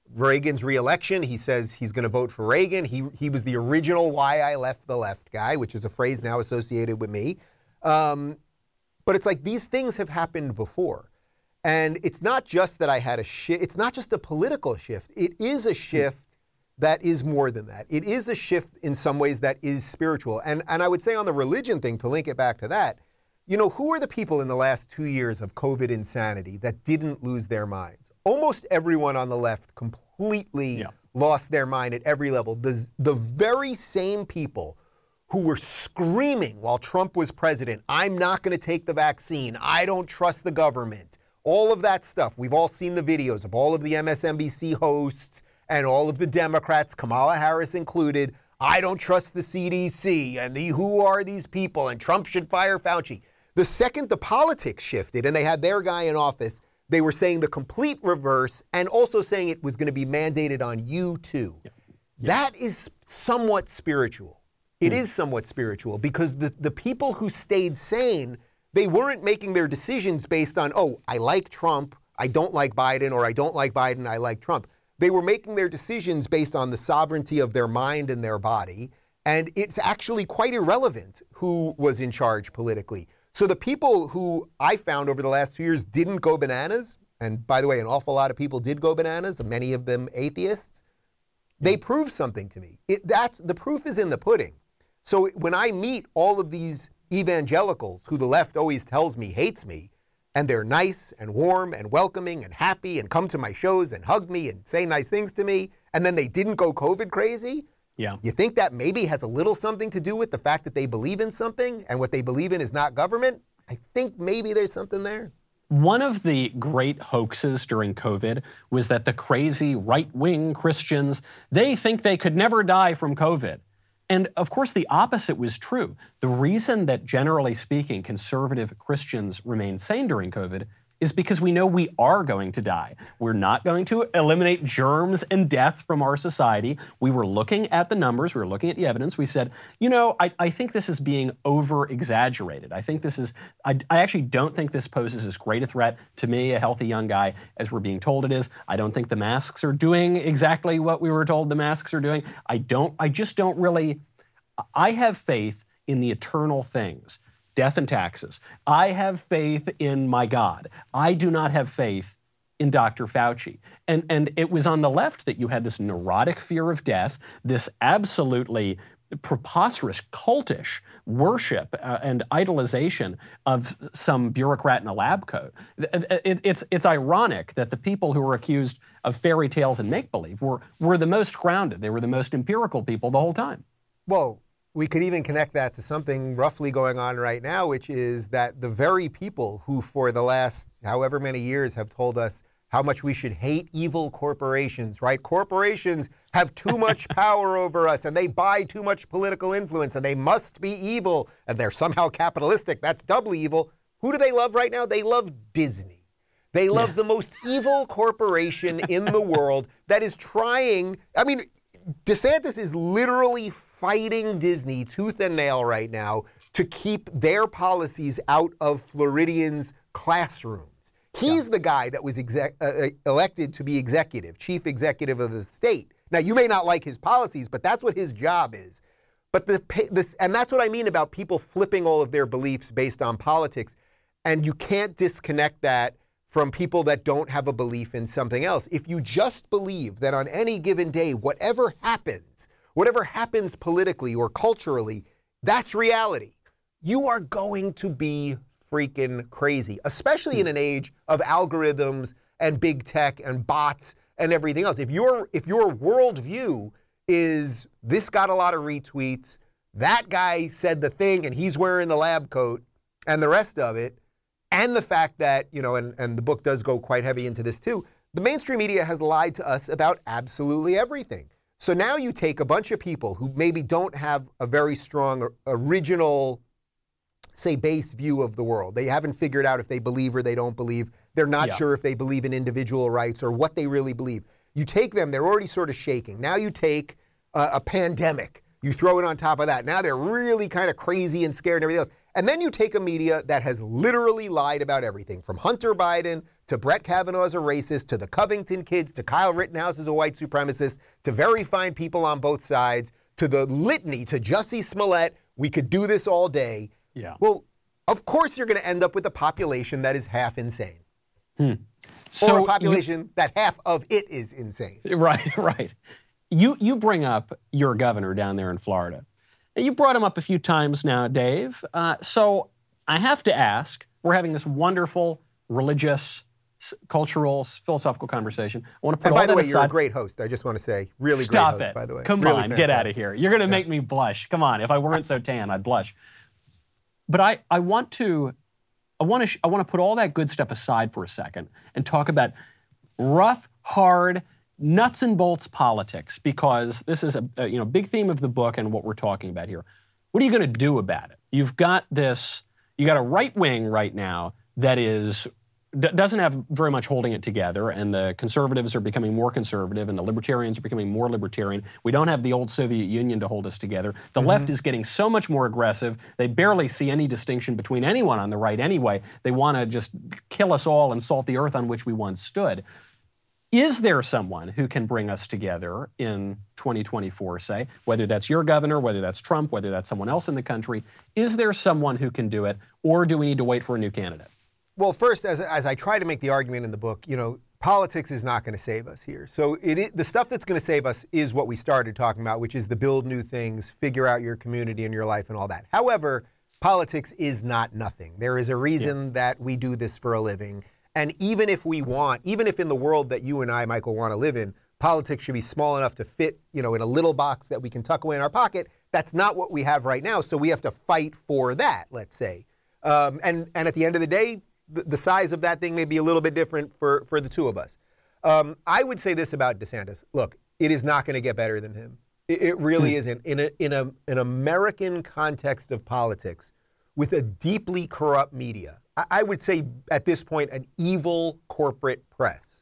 Reagan's reelection. He says he's going to vote for Reagan. He he was the original "why I left the left" guy, which is a phrase now associated with me. Um, but it's like these things have happened before. And it's not just that I had a shift. It's not just a political shift. It is a shift that is more than that. It is a shift in some ways that is spiritual. And, and I would say on the religion thing, to link it back to that, you know, who are the people in the last two years of COVID insanity that didn't lose their minds? Almost everyone on the left completely yeah. lost their mind at every level. The, the very same people who were screaming while Trump was president, I'm not going to take the vaccine, I don't trust the government, all of that stuff. We've all seen the videos of all of the M S N B C hosts and all of the Democrats, Kamala Harris included, I don't trust the C D C, and the who are these people, and Trump should fire Fauci. The second the politics shifted and they had their guy in office, they were saying the complete reverse and also saying it was going to be mandated on you too. Yeah. Yeah. That is somewhat spiritual. It mm. is somewhat spiritual because the, the people who stayed sane, they weren't making their decisions based on, oh, I like Trump, I don't like Biden, or I don't like Biden, I like Trump. They were making their decisions based on the sovereignty of their mind and their body. And it's actually quite irrelevant who was in charge politically. So the people who I found over the last two years didn't go bananas, and by the way, an awful lot of people did go bananas, many of them atheists, they proved something to me. It, that's, the proof is in the pudding. So when I meet all of these evangelicals who the left always tells me hates me, and they're nice and warm and welcoming and happy and come to my shows and hug me and say nice things to me, and then they didn't go COVID crazy, yeah. You think that maybe has a little something to do with the fact that they believe in something and what they believe in is not government? I think maybe there's something there. One of the great hoaxes during COVID was that the crazy right-wing Christians, they think they could never die from COVID. And of course, the opposite was true. The reason that, generally speaking, conservative Christians remain sane during COVID is because we know we are going to die. We're not going to eliminate germs and death from our society. We were looking at the numbers, we were looking at the evidence. We said, you know, I, I think this is being over-exaggerated. I think this is, I, I actually don't think this poses as great a threat to me, a healthy young guy, as we're being told it is. I don't think the masks are doing exactly what we were told the masks are doing. I don't, I just don't really, I have faith in the eternal things. Death and taxes. I have faith in my God. I do not have faith in Doctor Fauci. And, and it was on the left that you had this neurotic fear of death, this absolutely preposterous, cultish worship uh, and idolization of some bureaucrat in a lab coat. It, it, it's, it's ironic that the people who were accused of fairy tales and make-believe were, were the most grounded. They were the most empirical people the whole time. Well, we could even connect that to something roughly going on right now, which is that the very people who for the last however many years have told us how much we should hate evil corporations, right? Corporations have too much power over us and they buy too much political influence and they must be evil and they're somehow capitalistic. That's doubly evil. Who do they love right now? They love Disney. They love yeah. the most evil corporation in the world that is trying, I mean, DeSantis is literally fighting Disney tooth and nail right now to keep their policies out of Floridians' classrooms. He's yeah. the guy that was exec- uh, elected to be executive, chief executive of the state. Now, you may not like his policies, but that's what his job is. But the this, and that's what I mean about people flipping all of their beliefs based on politics. And you can't disconnect that from people that don't have a belief in something else. If you just believe that on any given day, whatever happens, whatever happens politically or culturally, that's reality, you are going to be freaking crazy, especially in an age of algorithms and big tech and bots and everything else. If your if your worldview is this got a lot of retweets, that guy said the thing and he's wearing the lab coat and the rest of it, and the fact that, you know, and, and the book does go quite heavy into this too, the mainstream media has lied to us about absolutely everything. So now you take a bunch of people who maybe don't have a very strong original, say, base view of the world. They haven't figured out if they believe or they don't believe. They're not yeah. sure if they believe in individual rights or what they really believe. You take them, they're already sort of shaking. Now you take uh, a pandemic, you throw it on top of that. Now they're really kind of crazy and scared and everything else. And then you take a media that has literally lied about everything, from Hunter Biden to Brett Kavanaugh's a racist, to the Covington kids, to Kyle Rittenhouse is a white supremacist, to very fine people on both sides, to the litany, to Jussie Smollett. We could do this all day. Yeah. Well, of course you're going to end up with a population that is half insane. Hmm. Or So a population you, that half of it is insane. Right, right. You you bring up your governor down there in Florida. You brought him up a few times now, Dave. Uh, so I have to ask, we're having this wonderful religious, cultural, philosophical conversation. I want to put and all by the that way, aside. you're a great host. I just want to say, really Stop great host, it. by the way. Come really on, fantastic. get out of here. You're going to Yeah. make me blush. Come on, if I weren't so tan, I'd blush. But I, I want to, I want to, sh- I want to put all that good stuff aside for a second and talk about rough, hard, nuts and bolts politics, because this is a, a you know big theme of the book and what we're talking about here. What are you going to do about it? You've got this, you got a right wing right now that is d- doesn't have very much holding it together, and the conservatives are becoming more conservative, and the libertarians are becoming more libertarian. We don't have the old Soviet Union to hold us together. The Mm-hmm. left is getting so much more aggressive. They barely see any distinction between anyone on the right anyway. They want to just kill us all and salt the earth on which we once stood. Is there someone who can bring us together in twenty twenty-four, say, whether that's your governor, whether that's Trump, whether that's someone else in the country? Is there someone who can do it, or do we need to wait for a new candidate? Well, first, as, as I try to make the argument in the book, you know, politics is not going to save us here. So it, it, the stuff that's going to save us is what we started talking about, which is the build new things, figure out your community and your life and all that. However, politics is not nothing. There is a reason yeah. that we do this for a living. And even if we want, even if in the world that you and I, Michael, want to live in, politics should be small enough to fit, you know, in a little box that we can tuck away in our pocket. That's not what we have right now. So we have to fight for that, let's say. Um, and, and at the end of the day, the, the size of that thing may be a little bit different for, for the two of us. Um, I would say this about DeSantis. Look, it is not going to get better than him. It, it really hmm. isn't. In a, in a, an American context of politics, with a deeply corrupt media, I would say at this point, an evil corporate press.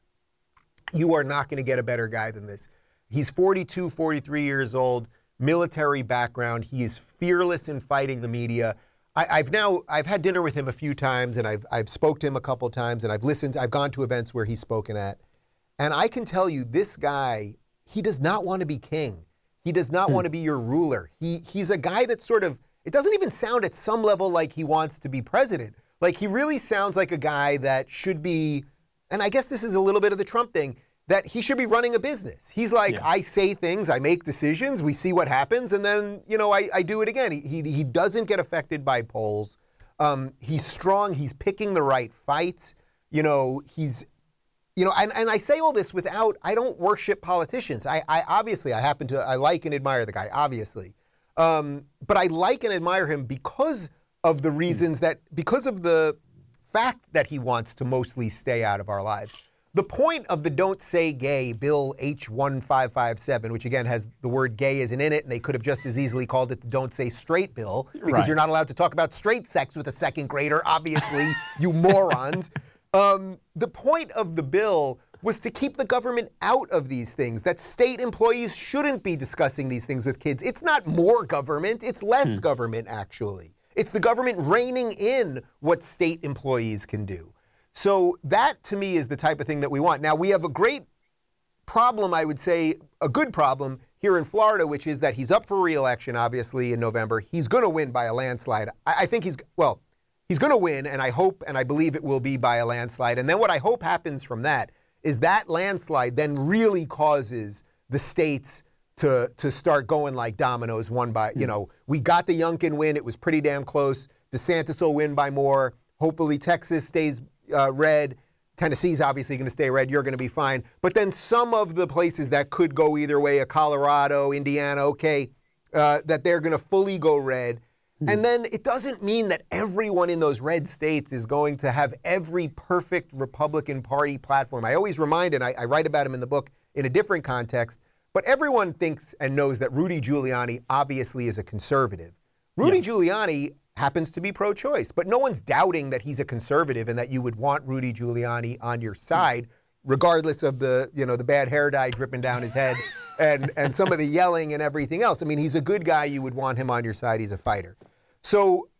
You are not going to get a better guy than this. He's forty-two, forty-three years old, military background. He is fearless in fighting the media. I, I've now, I've had dinner with him a few times, and I've, I've spoke to him a couple times, and I've listened, I've gone to events where he's spoken at. And I can tell you, this guy, he does not want to be king. He does not hmm. want to be your ruler. He He's a guy that sort of, it doesn't even sound at some level like he wants to be president. Like, he really sounds like a guy that should be, and I guess this is a little bit of the Trump thing, that he should be running a business. He's like, yeah. I say things, I make decisions, we see what happens, and then, you know, I, I do it again. He, he he doesn't get affected by polls. Um, he's strong, he's picking the right fights. You know, he's, you know, and, and I say all this without, I don't worship politicians. I, I obviously, I happen to, I like and admire the guy, obviously. Um, but I like and admire him because of the reasons that, because of the fact that he wants to mostly stay out of our lives. The point of the Don't Say Gay Bill H one five five seven, which again has the word gay isn't in it, and they could have just as easily called it the Don't Say Straight Bill, because right. you're not allowed to talk about straight sex with a second grader, obviously, you morons. Um, the point of the bill was to keep the government out of these things, that state employees shouldn't be discussing these things with kids. It's not more government, it's less hmm. government, actually. It's the government reining in what state employees can do. So that, to me, is the type of thing that we want. Now, we have a great problem, I would say, a good problem here in Florida, which is that he's up for re-election, obviously, in November. He's going to win by a landslide. I, I think he's, well, he's going to win, and I hope and I believe it will be by a landslide. And then what I hope happens from that is that landslide then really causes the states to to start going like dominoes one by, you know, we got the Youngkin win. It was pretty damn close. DeSantis will win by more. Hopefully Texas stays uh, red. Tennessee's obviously going to stay red. You're going to be fine. But then some of the places that could go either way, a Colorado, Indiana, okay, uh, that they're going to fully go red. Mm-hmm. And then it doesn't mean that everyone in those red states is going to have every perfect Republican Party platform. I always remind, and I, I write about him in the book in a different context, but everyone thinks and knows that Rudy Giuliani obviously is a conservative. Rudy yeah. Giuliani happens to be pro-choice, but no one's doubting that he's a conservative and that you would want Rudy Giuliani on your side, regardless of the, you know, the bad hair dye dripping down his head and, and some of the yelling and everything else. I mean, he's a good guy. You would want him on your side. He's a fighter. So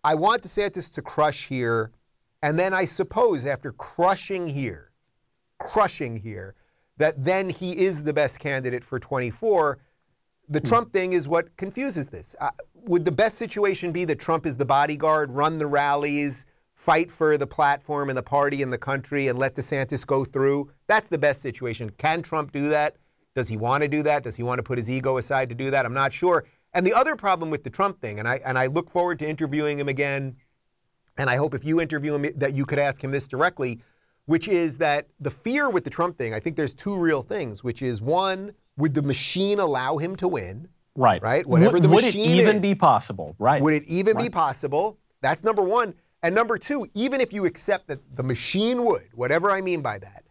I want DeSantis to crush here, and then I suppose after crushing here, crushing here, that then he is the best candidate for twenty-four. The hmm. Trump thing is what confuses this. Uh, would the best situation be that Trump is the bodyguard, run the rallies, fight for the platform and the party and the country, and let DeSantis go through? That's the best situation. Can Trump do that? Does he want to do that? Does he want to put his ego aside to do that? I'm not sure. And the other problem with the Trump thing, and I and I look forward to interviewing him again, and I hope if you interview him that you could ask him this directly, which is that the fear with the Trump thing, I think there's two real things, which is one, would the machine allow him to win? Right. Right? Whatever would, the would machine is. Would it even is, be possible? Right. Would it even right. be possible? That's number one. And number two, even if you accept that the machine would, whatever I mean by that,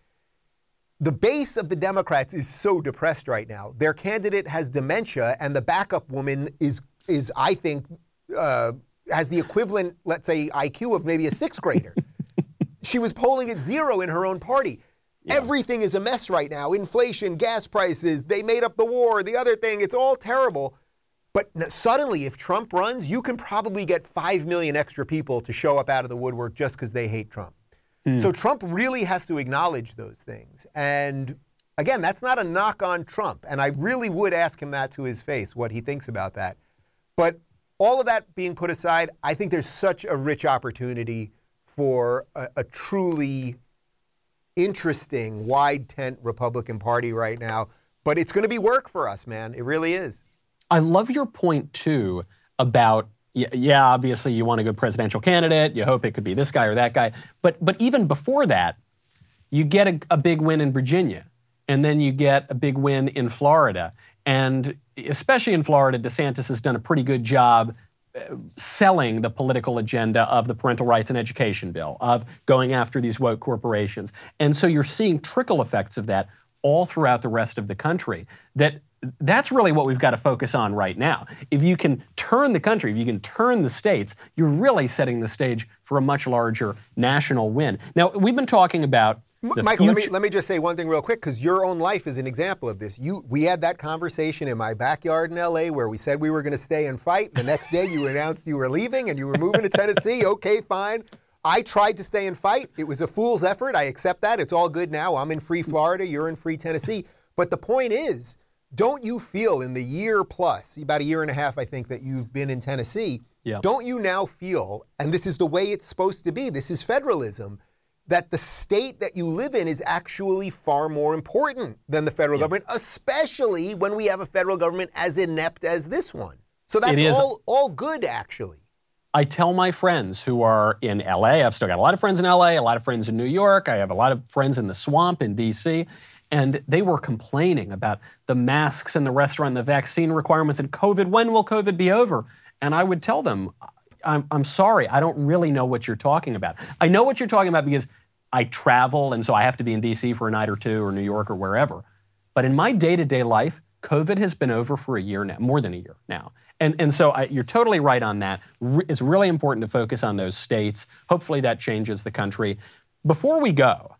the base of the Democrats is so depressed right now. Their candidate has dementia, and the backup woman is, is I think, uh, has the equivalent, let's say, I Q of maybe a sixth grader. She was polling at zero in her own party. Yeah. Everything is a mess right now. Inflation, gas prices, they made up the war, the other thing, it's all terrible. But suddenly, if Trump runs, you can probably get five million extra people to show up out of the woodwork just because they hate Trump. Mm. So Trump really has to acknowledge those things. And again, that's not a knock on Trump. And I really would ask him that to his face, what he thinks about that. But all of that being put aside, I think there's such a rich opportunity for a, a truly interesting, wide tent Republican Party right now. But it's going to be work for us, man. It really is. I love your point, too, about, yeah, obviously you want a good presidential candidate. You hope it could be this guy or that guy. But but even before that, you get a, a big win in Virginia, and then you get a big win in Florida. And especially in Florida, DeSantis has done a pretty good job selling the political agenda of the parental rights and education bill, of going after these woke corporations. And so you're seeing trickle effects of that all throughout the rest of the country. That That's really what we've got to focus on right now. If you can turn the country, if you can turn the states, you're really setting the stage for a much larger national win. Now, we've been talking about the Michael, future- let me let me just say one thing real quick, because your own life is an example of this. You, we had that conversation in my backyard in L A where we said we were going to stay and fight. The next day, you announced you were leaving and you were moving to Tennessee. Okay, fine. I tried to stay and fight. It was a fool's effort. I accept that. It's all good now. I'm in free Florida. You're in free Tennessee. But the point is, don't you feel in the year plus, about a year and a half, I think, that you've been in Tennessee, yeah. don't you now feel, and this is the way it's supposed to be, this is federalism, that the state that you live in is actually far more important than the federal yeah. government, especially when we have a federal government as inept as this one. So that's all, all good, actually. I tell my friends who are in L A, I've still got a lot of friends in L A, a lot of friends in New York, I have a lot of friends in the swamp in D C, and they were complaining about the masks in the restaurant, the vaccine requirements, and COVID. When will COVID be over? And I would tell them, I'm, I'm sorry, I don't really know what you're talking about. I know what you're talking about because I travel, and so I have to be in D C for a night or two, or New York, or wherever. But in my day-to-day life, COVID has been over for a year now, more than a year now. And, and so I, you're totally right on that. Re- it's really important to focus on those states. Hopefully that changes the country. Before we go,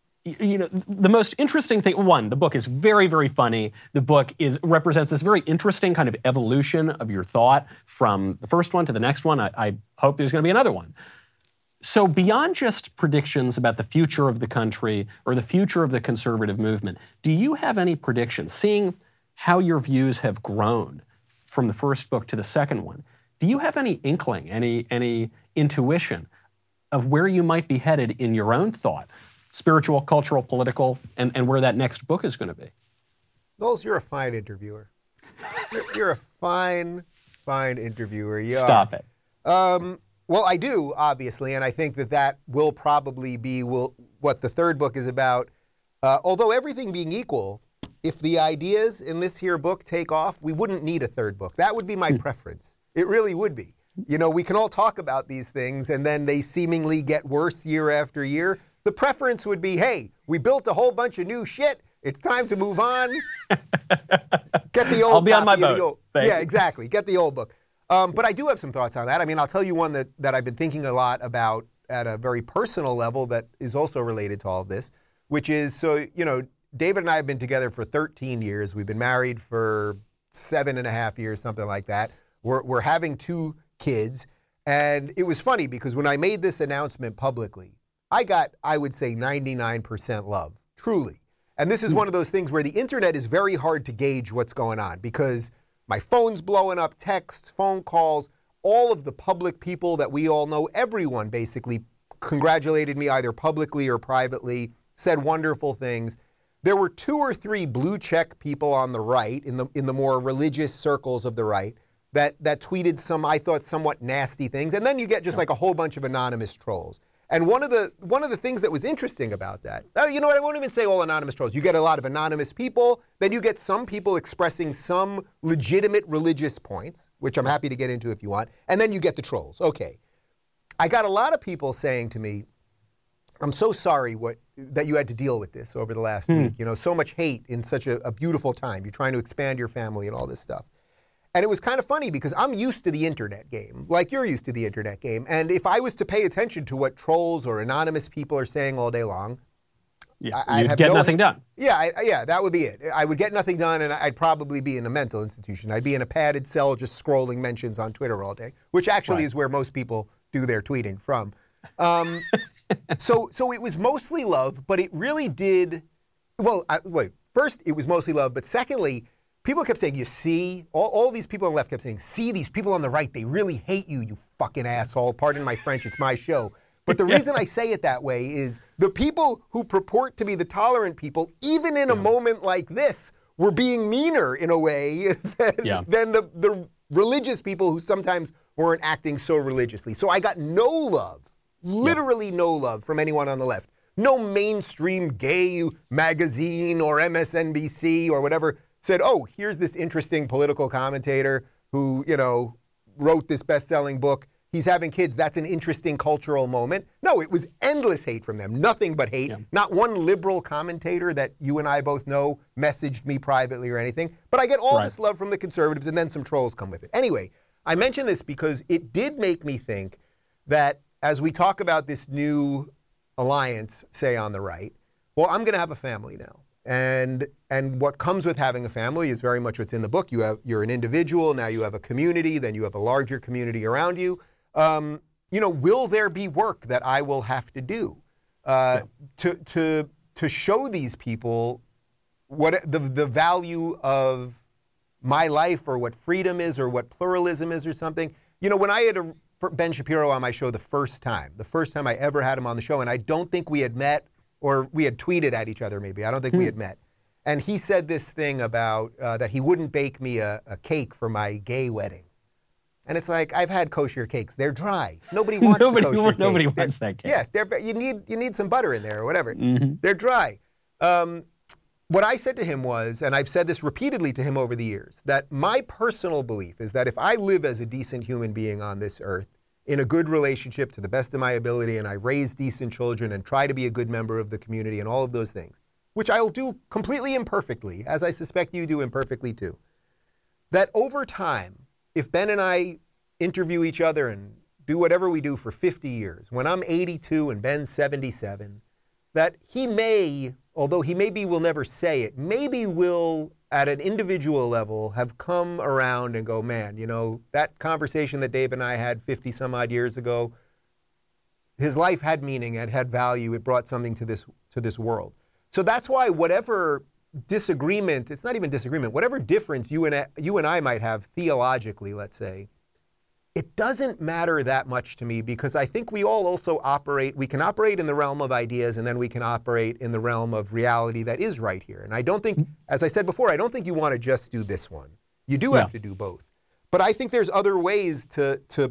you know, the most interesting thing, one, the book is very, very funny. The book is represents this very interesting kind of evolution of your thought from the first one to the next one. I, I hope there's going to be another one. So beyond just predictions about the future of the country or the future of the conservative movement, do you have any predictions, seeing how your views have grown from the first book to the second one? Do you have any inkling, any, any intuition of where you might be headed in your own thought? Spiritual, cultural, political, and, and where that next book is going to be? Knowles, you're a fine interviewer. You're, you're a fine, fine interviewer. You Stop are. it. Um, well, I do, obviously, and I think that that will probably be will, what the third book is about. Uh, although everything being equal, if the ideas in this here book take off, we wouldn't need a third book. That would be my preference. It really would be. You know, we can all talk about these things, and then they seemingly get worse year after year. The preference would be, hey, we built a whole bunch of new shit. It's time to move on. Get the old I'll be copy on my of the boat. old. Thank Yeah, you. exactly. Get the old book. Um, but I do have some thoughts on that. I mean, I'll tell you one that, that I've been thinking a lot about at a very personal level that is also related to all of this, which is, so, you know, David and I have been together for thirteen years. We've been married for seven and a half years, something like that. We're, we're having two kids. And it was funny because when I made this announcement publicly, I got, I would say, ninety-nine percent love, truly. And this is one of those things where the internet is very hard to gauge what's going on because my phone's blowing up, texts, phone calls, all of the public people that we all know, everyone basically congratulated me either publicly or privately, said wonderful things. There were two or three blue check people on the right, in the in the more religious circles of the right, that that tweeted some, I thought, somewhat nasty things. And then you get just like a whole bunch of anonymous trolls. And one of the one of the things that was interesting about that, oh, you know what, I won't even say all anonymous trolls. You get a lot of anonymous people, then you get some people expressing some legitimate religious points, which I'm happy to get into if you want, and then you get the trolls. Okay. I got a lot of people saying to me, I'm so sorry what that you had to deal with this over the last Hmm. week. You know, so much hate in such a, a beautiful time. You're trying to expand your family and all this stuff. And it was kind of funny because I'm used to the internet game, like you're used to the internet game. And if I was to pay attention to what trolls or anonymous people are saying all day long, Yeah, I- I'd you'd have get no- nothing done. yeah, I, yeah, that would be it. I would get nothing done, and I'd probably be in a mental institution. I'd be in a padded cell just scrolling mentions on Twitter all day, which actually Right. is where most people do their tweeting from. Um, so, so it was mostly love, but it really did. Well, I, wait. First, it was mostly love, but secondly, people kept saying, "You see," all, all these people on the left kept saying, "See, these people on the right, they really hate you, you fucking asshole." Pardon my French. It's my show. But the reason I say it that way is the people who purport to be the tolerant people, even in a moment like this, were being meaner in a way than, Yeah. than the, the religious people who sometimes weren't acting so religiously. So I got no love, literally no love from anyone on the left. No mainstream gay magazine or M S N B C or whatever said, oh, here's this interesting political commentator who, you know, wrote this best-selling book. He's having kids. That's an interesting cultural moment. No, it was endless hate from them. Nothing but hate. Yeah. Not one liberal commentator that you and I both know messaged me privately or anything. But I get all Right. this love from the conservatives, and then some trolls come with it. Anyway, I mention this because it did make me think that as we talk about this new alliance, say on the right, well, I'm going to have a family now. And and what comes with having a family is very much what's in the book. You have, you're an individual, now you have a community, then you have a larger community around you. Um, you know, will there be work that I will have to do uh, Yeah. to to to show these people what the the value of my life or what freedom is or what pluralism is or something? You know, when I had a, Ben Shapiro on my show the first time, the first time I ever had him on the show, and I don't think we had met or we had tweeted at each other maybe. I don't think we had met. And he said this thing about uh, that he wouldn't bake me a, a cake for my gay wedding. And it's like, I've had kosher cakes. They're dry. Nobody wants Nobody the kosher wa- cake. nobody They're- wants that cake. Yeah, they're, you need you need some butter in there or whatever. Mm-hmm. They're dry. Um, what I said to him was, and I've said this repeatedly to him over the years, that my personal belief is that if I live as a decent human being on this earth, in a good relationship to the best of my ability, and I raise decent children and try to be a good member of the community and all of those things, which I'll do completely imperfectly, as I suspect you do imperfectly too, that over time, if Ben and I interview each other and do whatever we do for fifty years, when I'm eighty-two and Ben's seventy-seven, that he may, although he maybe will never say it, maybe will, at an individual level, have come around and go, man, you know, that conversation that Dave and I had fifty some odd years ago, his life had meaning, it had value, it brought something to this to this world. So that's why whatever disagreement, it's not even disagreement, whatever difference you and I, you and I might have theologically, let's say, it doesn't matter that much to me because I think we all also operate, we can operate in the realm of ideas and then we can operate in the realm of reality that is right here. And I don't think, as I said before, I don't think you want to just do this one. You do have No. to do both. But I think there's other ways to to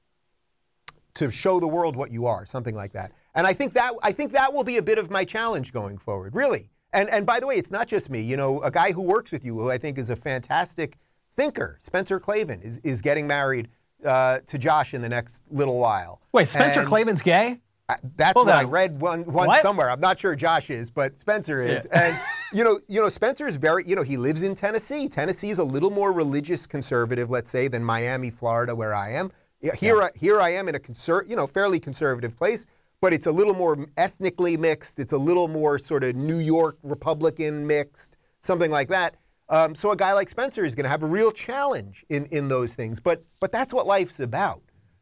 to show the world what you are, something like that. And I think that I think that will be a bit of my challenge going forward, really. And and by the way, it's not just me. You know, a guy who works with you, who I think is a fantastic thinker, Spencer Klavan, is is getting married uh, to Josh in the next little while. Wait, Spencer And Klavan's gay? I, that's Hold what I on. read one one What? somewhere. I'm not sure Josh is, but Spencer is. And you know, you know, Spencer is very, you know, he lives in Tennessee. Tennessee is a little more religious conservative, let's say, than Miami, Florida, where I am. Yeah, Here, I, here I am in a conser- you know, fairly conservative place, but it's a little more ethnically mixed. It's a little more sort of New York Republican mixed, something like that. Um, so a guy like Spencer is going to have a real challenge in, in those things. But but that's what life's about.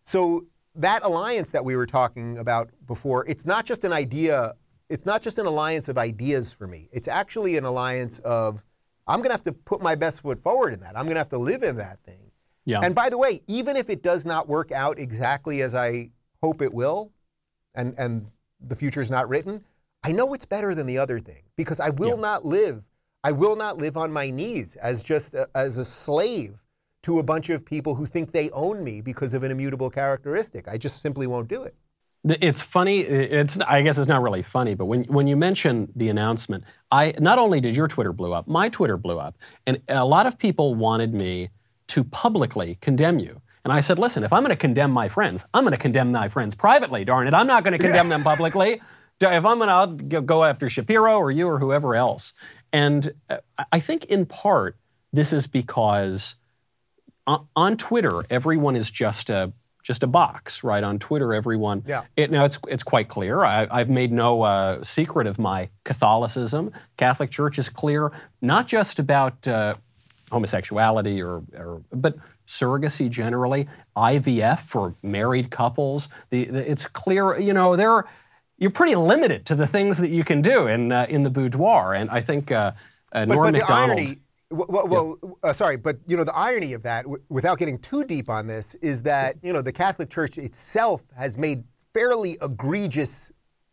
So that alliance that we were talking about before, it's not just an idea, it's not just an alliance of ideas for me. It's actually an alliance of, I'm going to have to put my best foot forward in that. I'm going to have to live in that thing. Yeah. And by the way, even if it does not work out exactly as I hope it will, and, and the future is not written, I know it's better than the other thing, because I will Yeah. not live, I will not live on my knees as just a, as a slave to a bunch of people who think they own me because of an immutable characteristic. I just simply won't do it. It's funny. It's I guess it's not really funny, but when when you mention the announcement, I not only did your Twitter blew up, my Twitter blew up, and a lot of people wanted me to publicly condemn you. And I said, listen, if I'm going to condemn my friends, I'm going to condemn my friends privately. Darn it, I'm not going to condemn them publicly. If I'm going to go after Shapiro or you or whoever else. And I think in part this is because on, on Twitter everyone is just a just a box, right? On Twitter, everyone. Yeah. It, now it's it's quite clear. I, I've made no uh, secret of my Catholicism. Catholic Church is clear, not just about uh, homosexuality or, or but surrogacy generally, I V F for married couples. The, the it's clear. You know, there you're pretty limited to the things that you can do in uh, in the boudoir. And I think uh, uh, But, Norm but the Macdonald. irony, well, well uh, sorry, but you know the irony of that, w- without getting too deep on this, is that you know the Catholic Church itself has made fairly egregious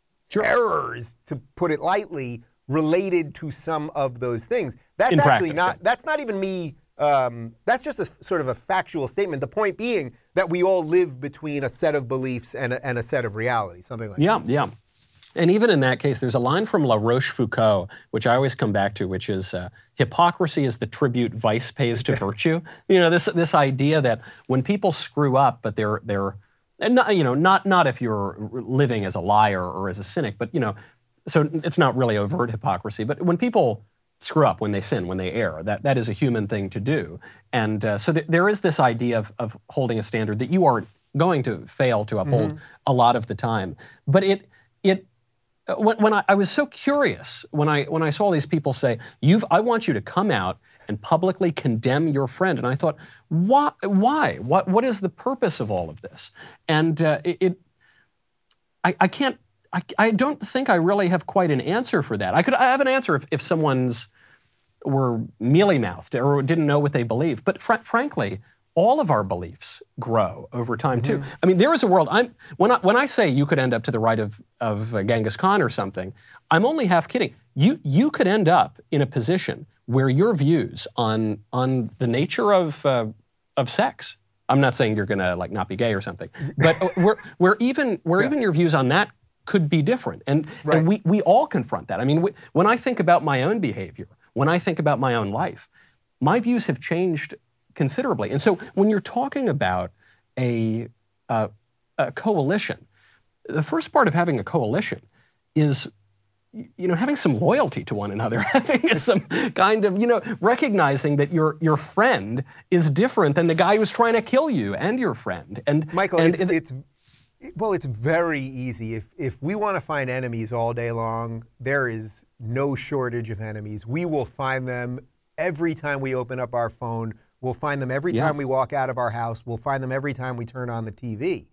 errors, to put it lightly, related to some of those things. That's In actually practice, not. yeah. That's not even me. Um, that's just a sort of a factual statement. The point being that we all live between a set of beliefs and a, and a set of reality, something like Yeah, that. yeah. And even in that case, there's a line from La Rochefoucauld, which I always come back to, which is uh, hypocrisy is the tribute vice pays to virtue. You know, this this idea that when people screw up, but they're they're and not, you know, not not if you're living as a liar or as a cynic, but you know, so it's not really overt hypocrisy. But when people screw up, when they sin, when they err, that that is a human thing to do. And uh, so th- there is this idea of of holding a standard that you are going to fail to uphold Mm-hmm. a lot of the time. But it it When, when I, I was so curious when I when I saw these people say, "You've, I want you to come out and publicly condemn your friend," and I thought, why? Why? What? What is the purpose of all of this? And uh, it, it, I, I can't. I, I don't think I really have quite an answer for that. I could I have an answer if, if someone's were mealy-mouthed or didn't know what they believe, but fr- frankly. All of our beliefs grow over time too. I mean, there is a world. I'm when I when I say you could end up to the right of of uh, Genghis Khan or something, I'm only half kidding. You you could end up in a position where your views on on the nature of uh, of sex. I'm not saying you're gonna like not be gay or something, but where where even where Yeah. even your views on that could be different, and Right. and we we all confront that. I mean, we, when I think about my own behavior, when I think about my own life, my views have changed considerably. And so when you're talking about a, uh, a coalition, the first part of having a coalition is, you know, having some loyalty to one another, having some kind of, you know, recognizing that your your friend is different than the guy who's trying to kill you and your friend. And Michael, and it's, it- it's well, it's very easy. If if we want to find enemies all day long, there is no shortage of enemies. We will find them every time we open up our phone. We'll find them every Yeah. time we walk out of our house. We'll find them every time we turn on the T V.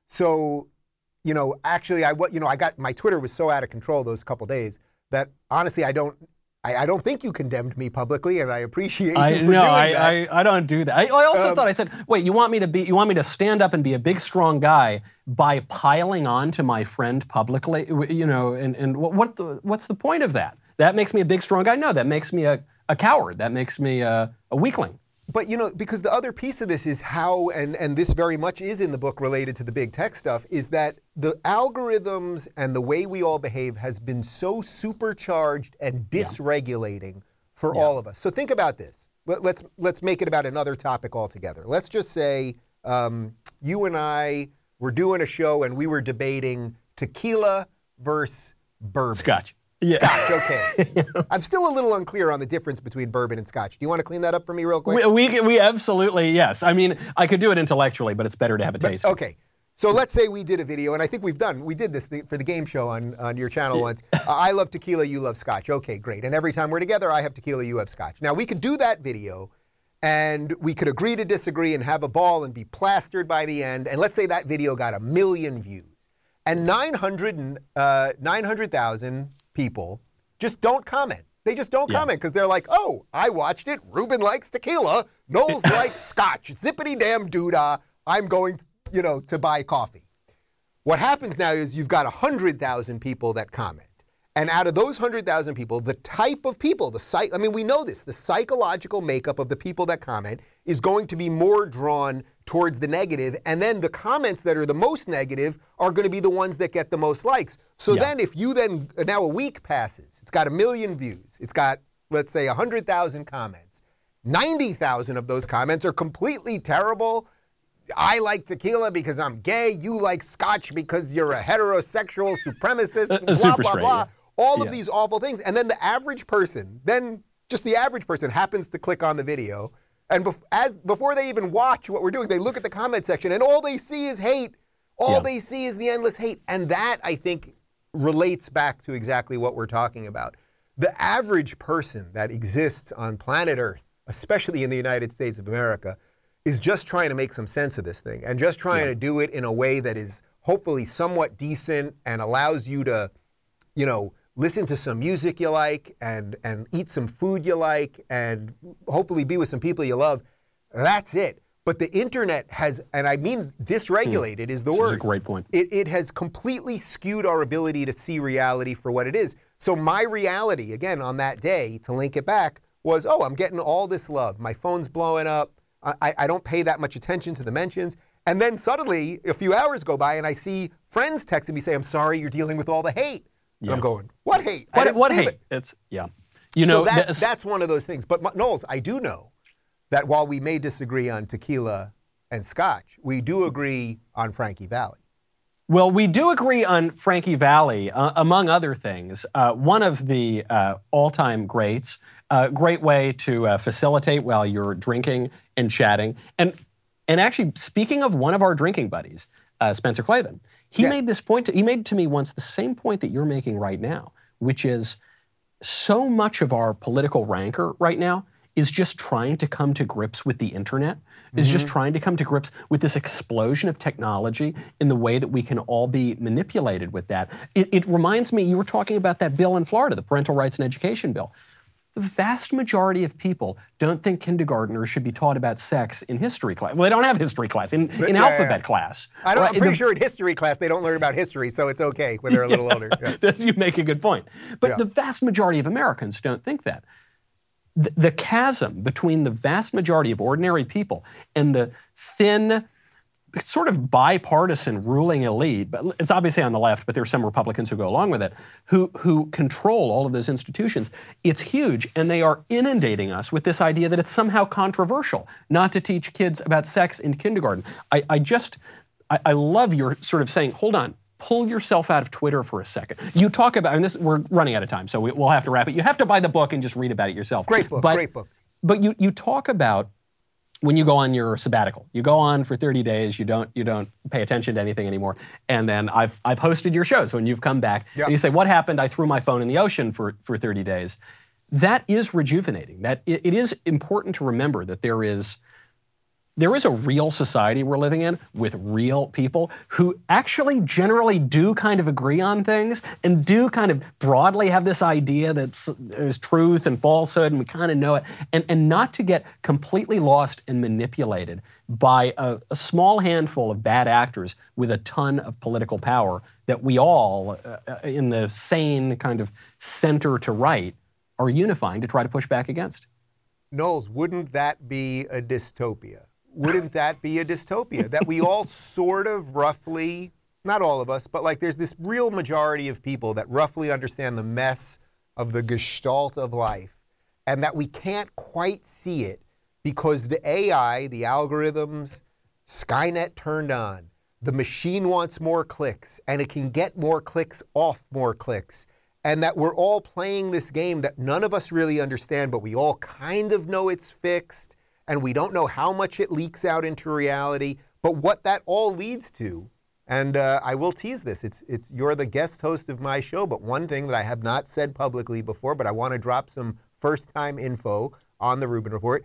So, you know, actually, I what you know, I got my Twitter was so out of control those couple days that honestly, I don't, I, I don't think you condemned me publicly, and I appreciate you I for no, doing I, that. I I don't do that. I, I also Um, thought I said, wait, you want me to be, you want me to stand up and be a big, strong guy by piling on to my friend publicly, you know? And and what what the, what's the point of that? That makes me a big, strong guy? No, that makes me a, a coward. That makes me a, a weakling. But you know, because the other piece of this is how, and, and this very much is in the book related to the big tech stuff, is that the algorithms and the way we all behave has been so supercharged and dysregulating for all of us. So think about this. Let, let's let's make it about another topic altogether. Let's just say um, you and I were doing a show and we were debating tequila versus bourbon. Scotch. Yeah. Scotch, okay. I'm still a little unclear on the difference between bourbon and Scotch. Do you want to clean that up for me real quick? We, we we absolutely yes. I mean, I could do it intellectually, but it's better to have a taste. Okay. So let's say we did a video, and I think we've done, we did this th- for the game show on, on your channel once. Uh, I love tequila, you love Scotch. Okay, great. And every time we're together, I have tequila, you have Scotch. Now, we could do that video, and we could agree to disagree and have a ball and be plastered by the end. And let's say that video got a million views. And nine hundred, uh, nine hundred thousand people just don't comment. They just don't yeah. comment because they're like, oh, I watched it. Ruben likes tequila. Knowles likes scotch. Zippity damn doodah. I'm going, you know, to buy coffee. What happens now is you've got one hundred thousand people that comment. And out of those one hundred thousand people, the type of people, the psych, I mean, we know this, the psychological makeup of the people that comment is going to be more drawn towards the negative. And then the comments that are the most negative are going to be the ones that get the most likes. So yeah. then if you then, now a week passes, it's got a million views, it's got, let's say, one hundred thousand comments. ninety thousand of those comments are completely terrible. I like tequila because I'm gay. You like scotch because you're a heterosexual supremacist. Uh, blah, super blah, straight, blah. Yeah. All yeah. of these awful things. And then the average person, then just the average person happens to click on the video. And bef- as before they even watch what we're doing, they look at the comment section and all they see is hate. All yeah. they see is the endless hate. And that, I think, relates back to exactly what we're talking about. The average person that exists on planet Earth, especially in the United States of America, is just trying to make some sense of this thing and just trying yeah. to do it in a way that is hopefully somewhat decent and allows you to, you know, listen to some music you like and, and eat some food you like and hopefully be with some people you love. That's it. But the internet has, and I mean dysregulated mm. is the This word. is a great point. It, it has completely skewed our ability to see reality for what it is. So my reality, again, on that day, to link it back, was, oh, I'm getting all this love. My phone's blowing up. I, I don't pay that much attention to the mentions. And then suddenly, a few hours go by and I see friends texting me say, I'm sorry you're dealing with all the hate. And yeah. I'm going, what hate? What, what hate? That. It's, yeah. You know, so that, that's one of those things. But Knowles, I do know that while we may disagree on tequila and scotch, we do agree on Frankie Valli. Well, we do agree on Frankie Valli, uh, among other things. Uh, one of the uh, all-time greats, a uh, great way to uh, facilitate while you're drinking and chatting. And and actually, speaking of one of our drinking buddies, uh, Spencer Klavan, he yes. made this point, to, he made to me once the same point that you're making right now, which is so much of our political rancor right now is just trying to come to grips with the internet, is mm-hmm. just trying to come to grips with this explosion of technology in the way that we can all be manipulated with that. It, it reminds me, you were talking about that bill in Florida, the Parental Rights and Education Bill. The vast majority of people don't think kindergartners should be taught about sex in history class. Well, they don't have history class, in, in yeah, alphabet yeah. class. I don't, right? I'm pretty the, sure in history class they don't learn about history, so it's okay when they're a little yeah, older. Yeah. That's, you make a good point. But yeah. the vast majority of Americans don't think that. The, the chasm between the vast majority of ordinary people and the thin, sort of bipartisan ruling elite, but it's obviously on the left, but there's some Republicans who go along with it, who, who control all of those institutions. It's huge, and they are inundating us with this idea that it's somehow controversial not to teach kids about sex in kindergarten. I, I just, I, I love your sort of saying, hold on, pull yourself out of Twitter for a second. You talk about, and this, we're running out of time, so we, we'll have to wrap it. You have to buy the book and just read about it yourself. Great book, but, great book. But you, you talk about when you go on your sabbatical, you go on for thirty days, you don't you don't pay attention to anything anymore. And then I've I've hosted your shows when you've come back. Yep. And you say, what happened? I threw my phone in the ocean for, for thirty days. That is rejuvenating. That it, it is important to remember that there is there is a real society we're living in with real people who actually generally do kind of agree on things and do kind of broadly have this idea that there's truth and falsehood and we kind of know it. And, and not to get completely lost and manipulated by a, a small handful of bad actors with a ton of political power that we all, uh, in the sane kind of center to right, are unifying to try to push back against. Knowles, wouldn't that be a dystopia? Wouldn't that be a dystopia? That we all sort of roughly, not all of us, but like there's this real majority of people that roughly understand the mess of the gestalt of life and that we can't quite see it because the A I, the algorithms, Skynet turned on. The machine wants more clicks and it can get more clicks off more clicks. And that we're all playing this game that none of us really understand, but we all kind of know it's fixed. And we don't know how much it leaks out into reality, but what that all leads to, and uh, I will tease this, it's, it's, you're the guest host of my show, but one thing that I have not said publicly before, but I want to drop some first-time info on the Rubin Report.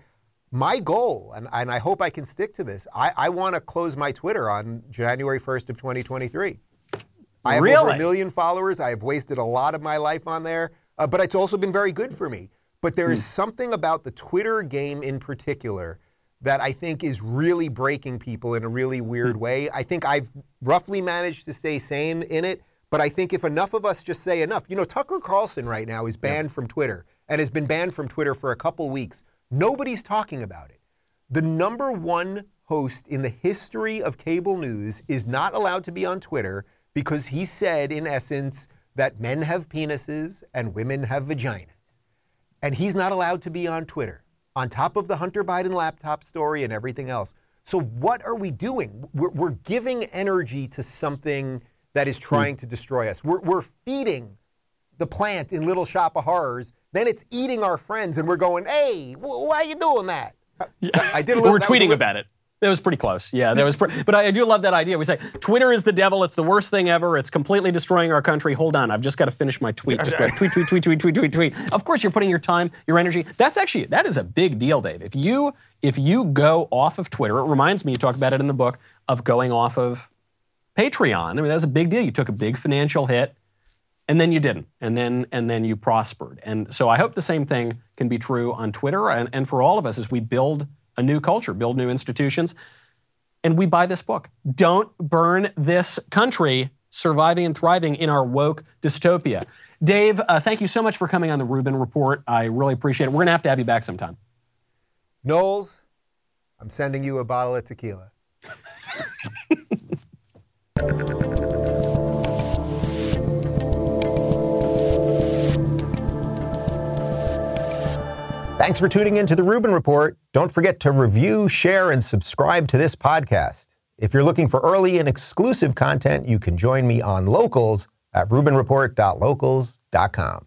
My goal, and, and I hope I can stick to this, I, I want to close my Twitter on January first of twenty twenty-three. I have really? over a million followers. I have wasted a lot of my life on there, uh, but it's also been very good for me. But there is something about the Twitter game in particular that I think is really breaking people in a really weird way. I think I've roughly managed to stay sane in it, but I think if enough of us just say enough, you know, Tucker Carlson right now is banned yeah. from Twitter and has been banned from Twitter for a couple weeks. Nobody's talking about it. The number one host in the history of cable news is not allowed to be on Twitter because he said, in essence, that men have penises and women have vaginas. And he's not allowed to be on Twitter, on top of the Hunter Biden laptop story and everything else. So what are we doing? We're, we're giving energy to something that is trying to destroy us. We're, we're feeding the plant in Little Shop of Horrors. Then it's eating our friends, and we're going, hey, wh- why are you doing that? Yeah. I did a little, We're tweeting little, about it. That was pretty close. Yeah, that was. Pre- but I do love that idea. We say Twitter is the devil. It's the worst thing ever. It's completely destroying our country. Hold on, I've just got to finish my tweet. Just go, tweet, tweet, tweet, tweet, tweet, tweet, tweet. Of course, you're putting your time, your energy. That's actually that is a big deal, Dave. If you if you go off of Twitter, it reminds me. You talk about it in the book of going off of Patreon. I mean, that was a big deal. You took a big financial hit, and then you didn't, and then and then you prospered. And so I hope the same thing can be true on Twitter and, and for all of us as we build a new culture, build new institutions, and we buy this book. Don't burn this country, surviving and thriving in our woke dystopia. Dave, uh, thank you so much for coming on the Rubin Report. I really appreciate it. We're gonna have to have you back sometime. Knowles, I'm sending you a bottle of tequila. Thanks for tuning in to the Rubin Report. Don't forget to review, share, and subscribe to this podcast. If you're looking for early and exclusive content, you can join me on Locals at rubin report dot locals dot com.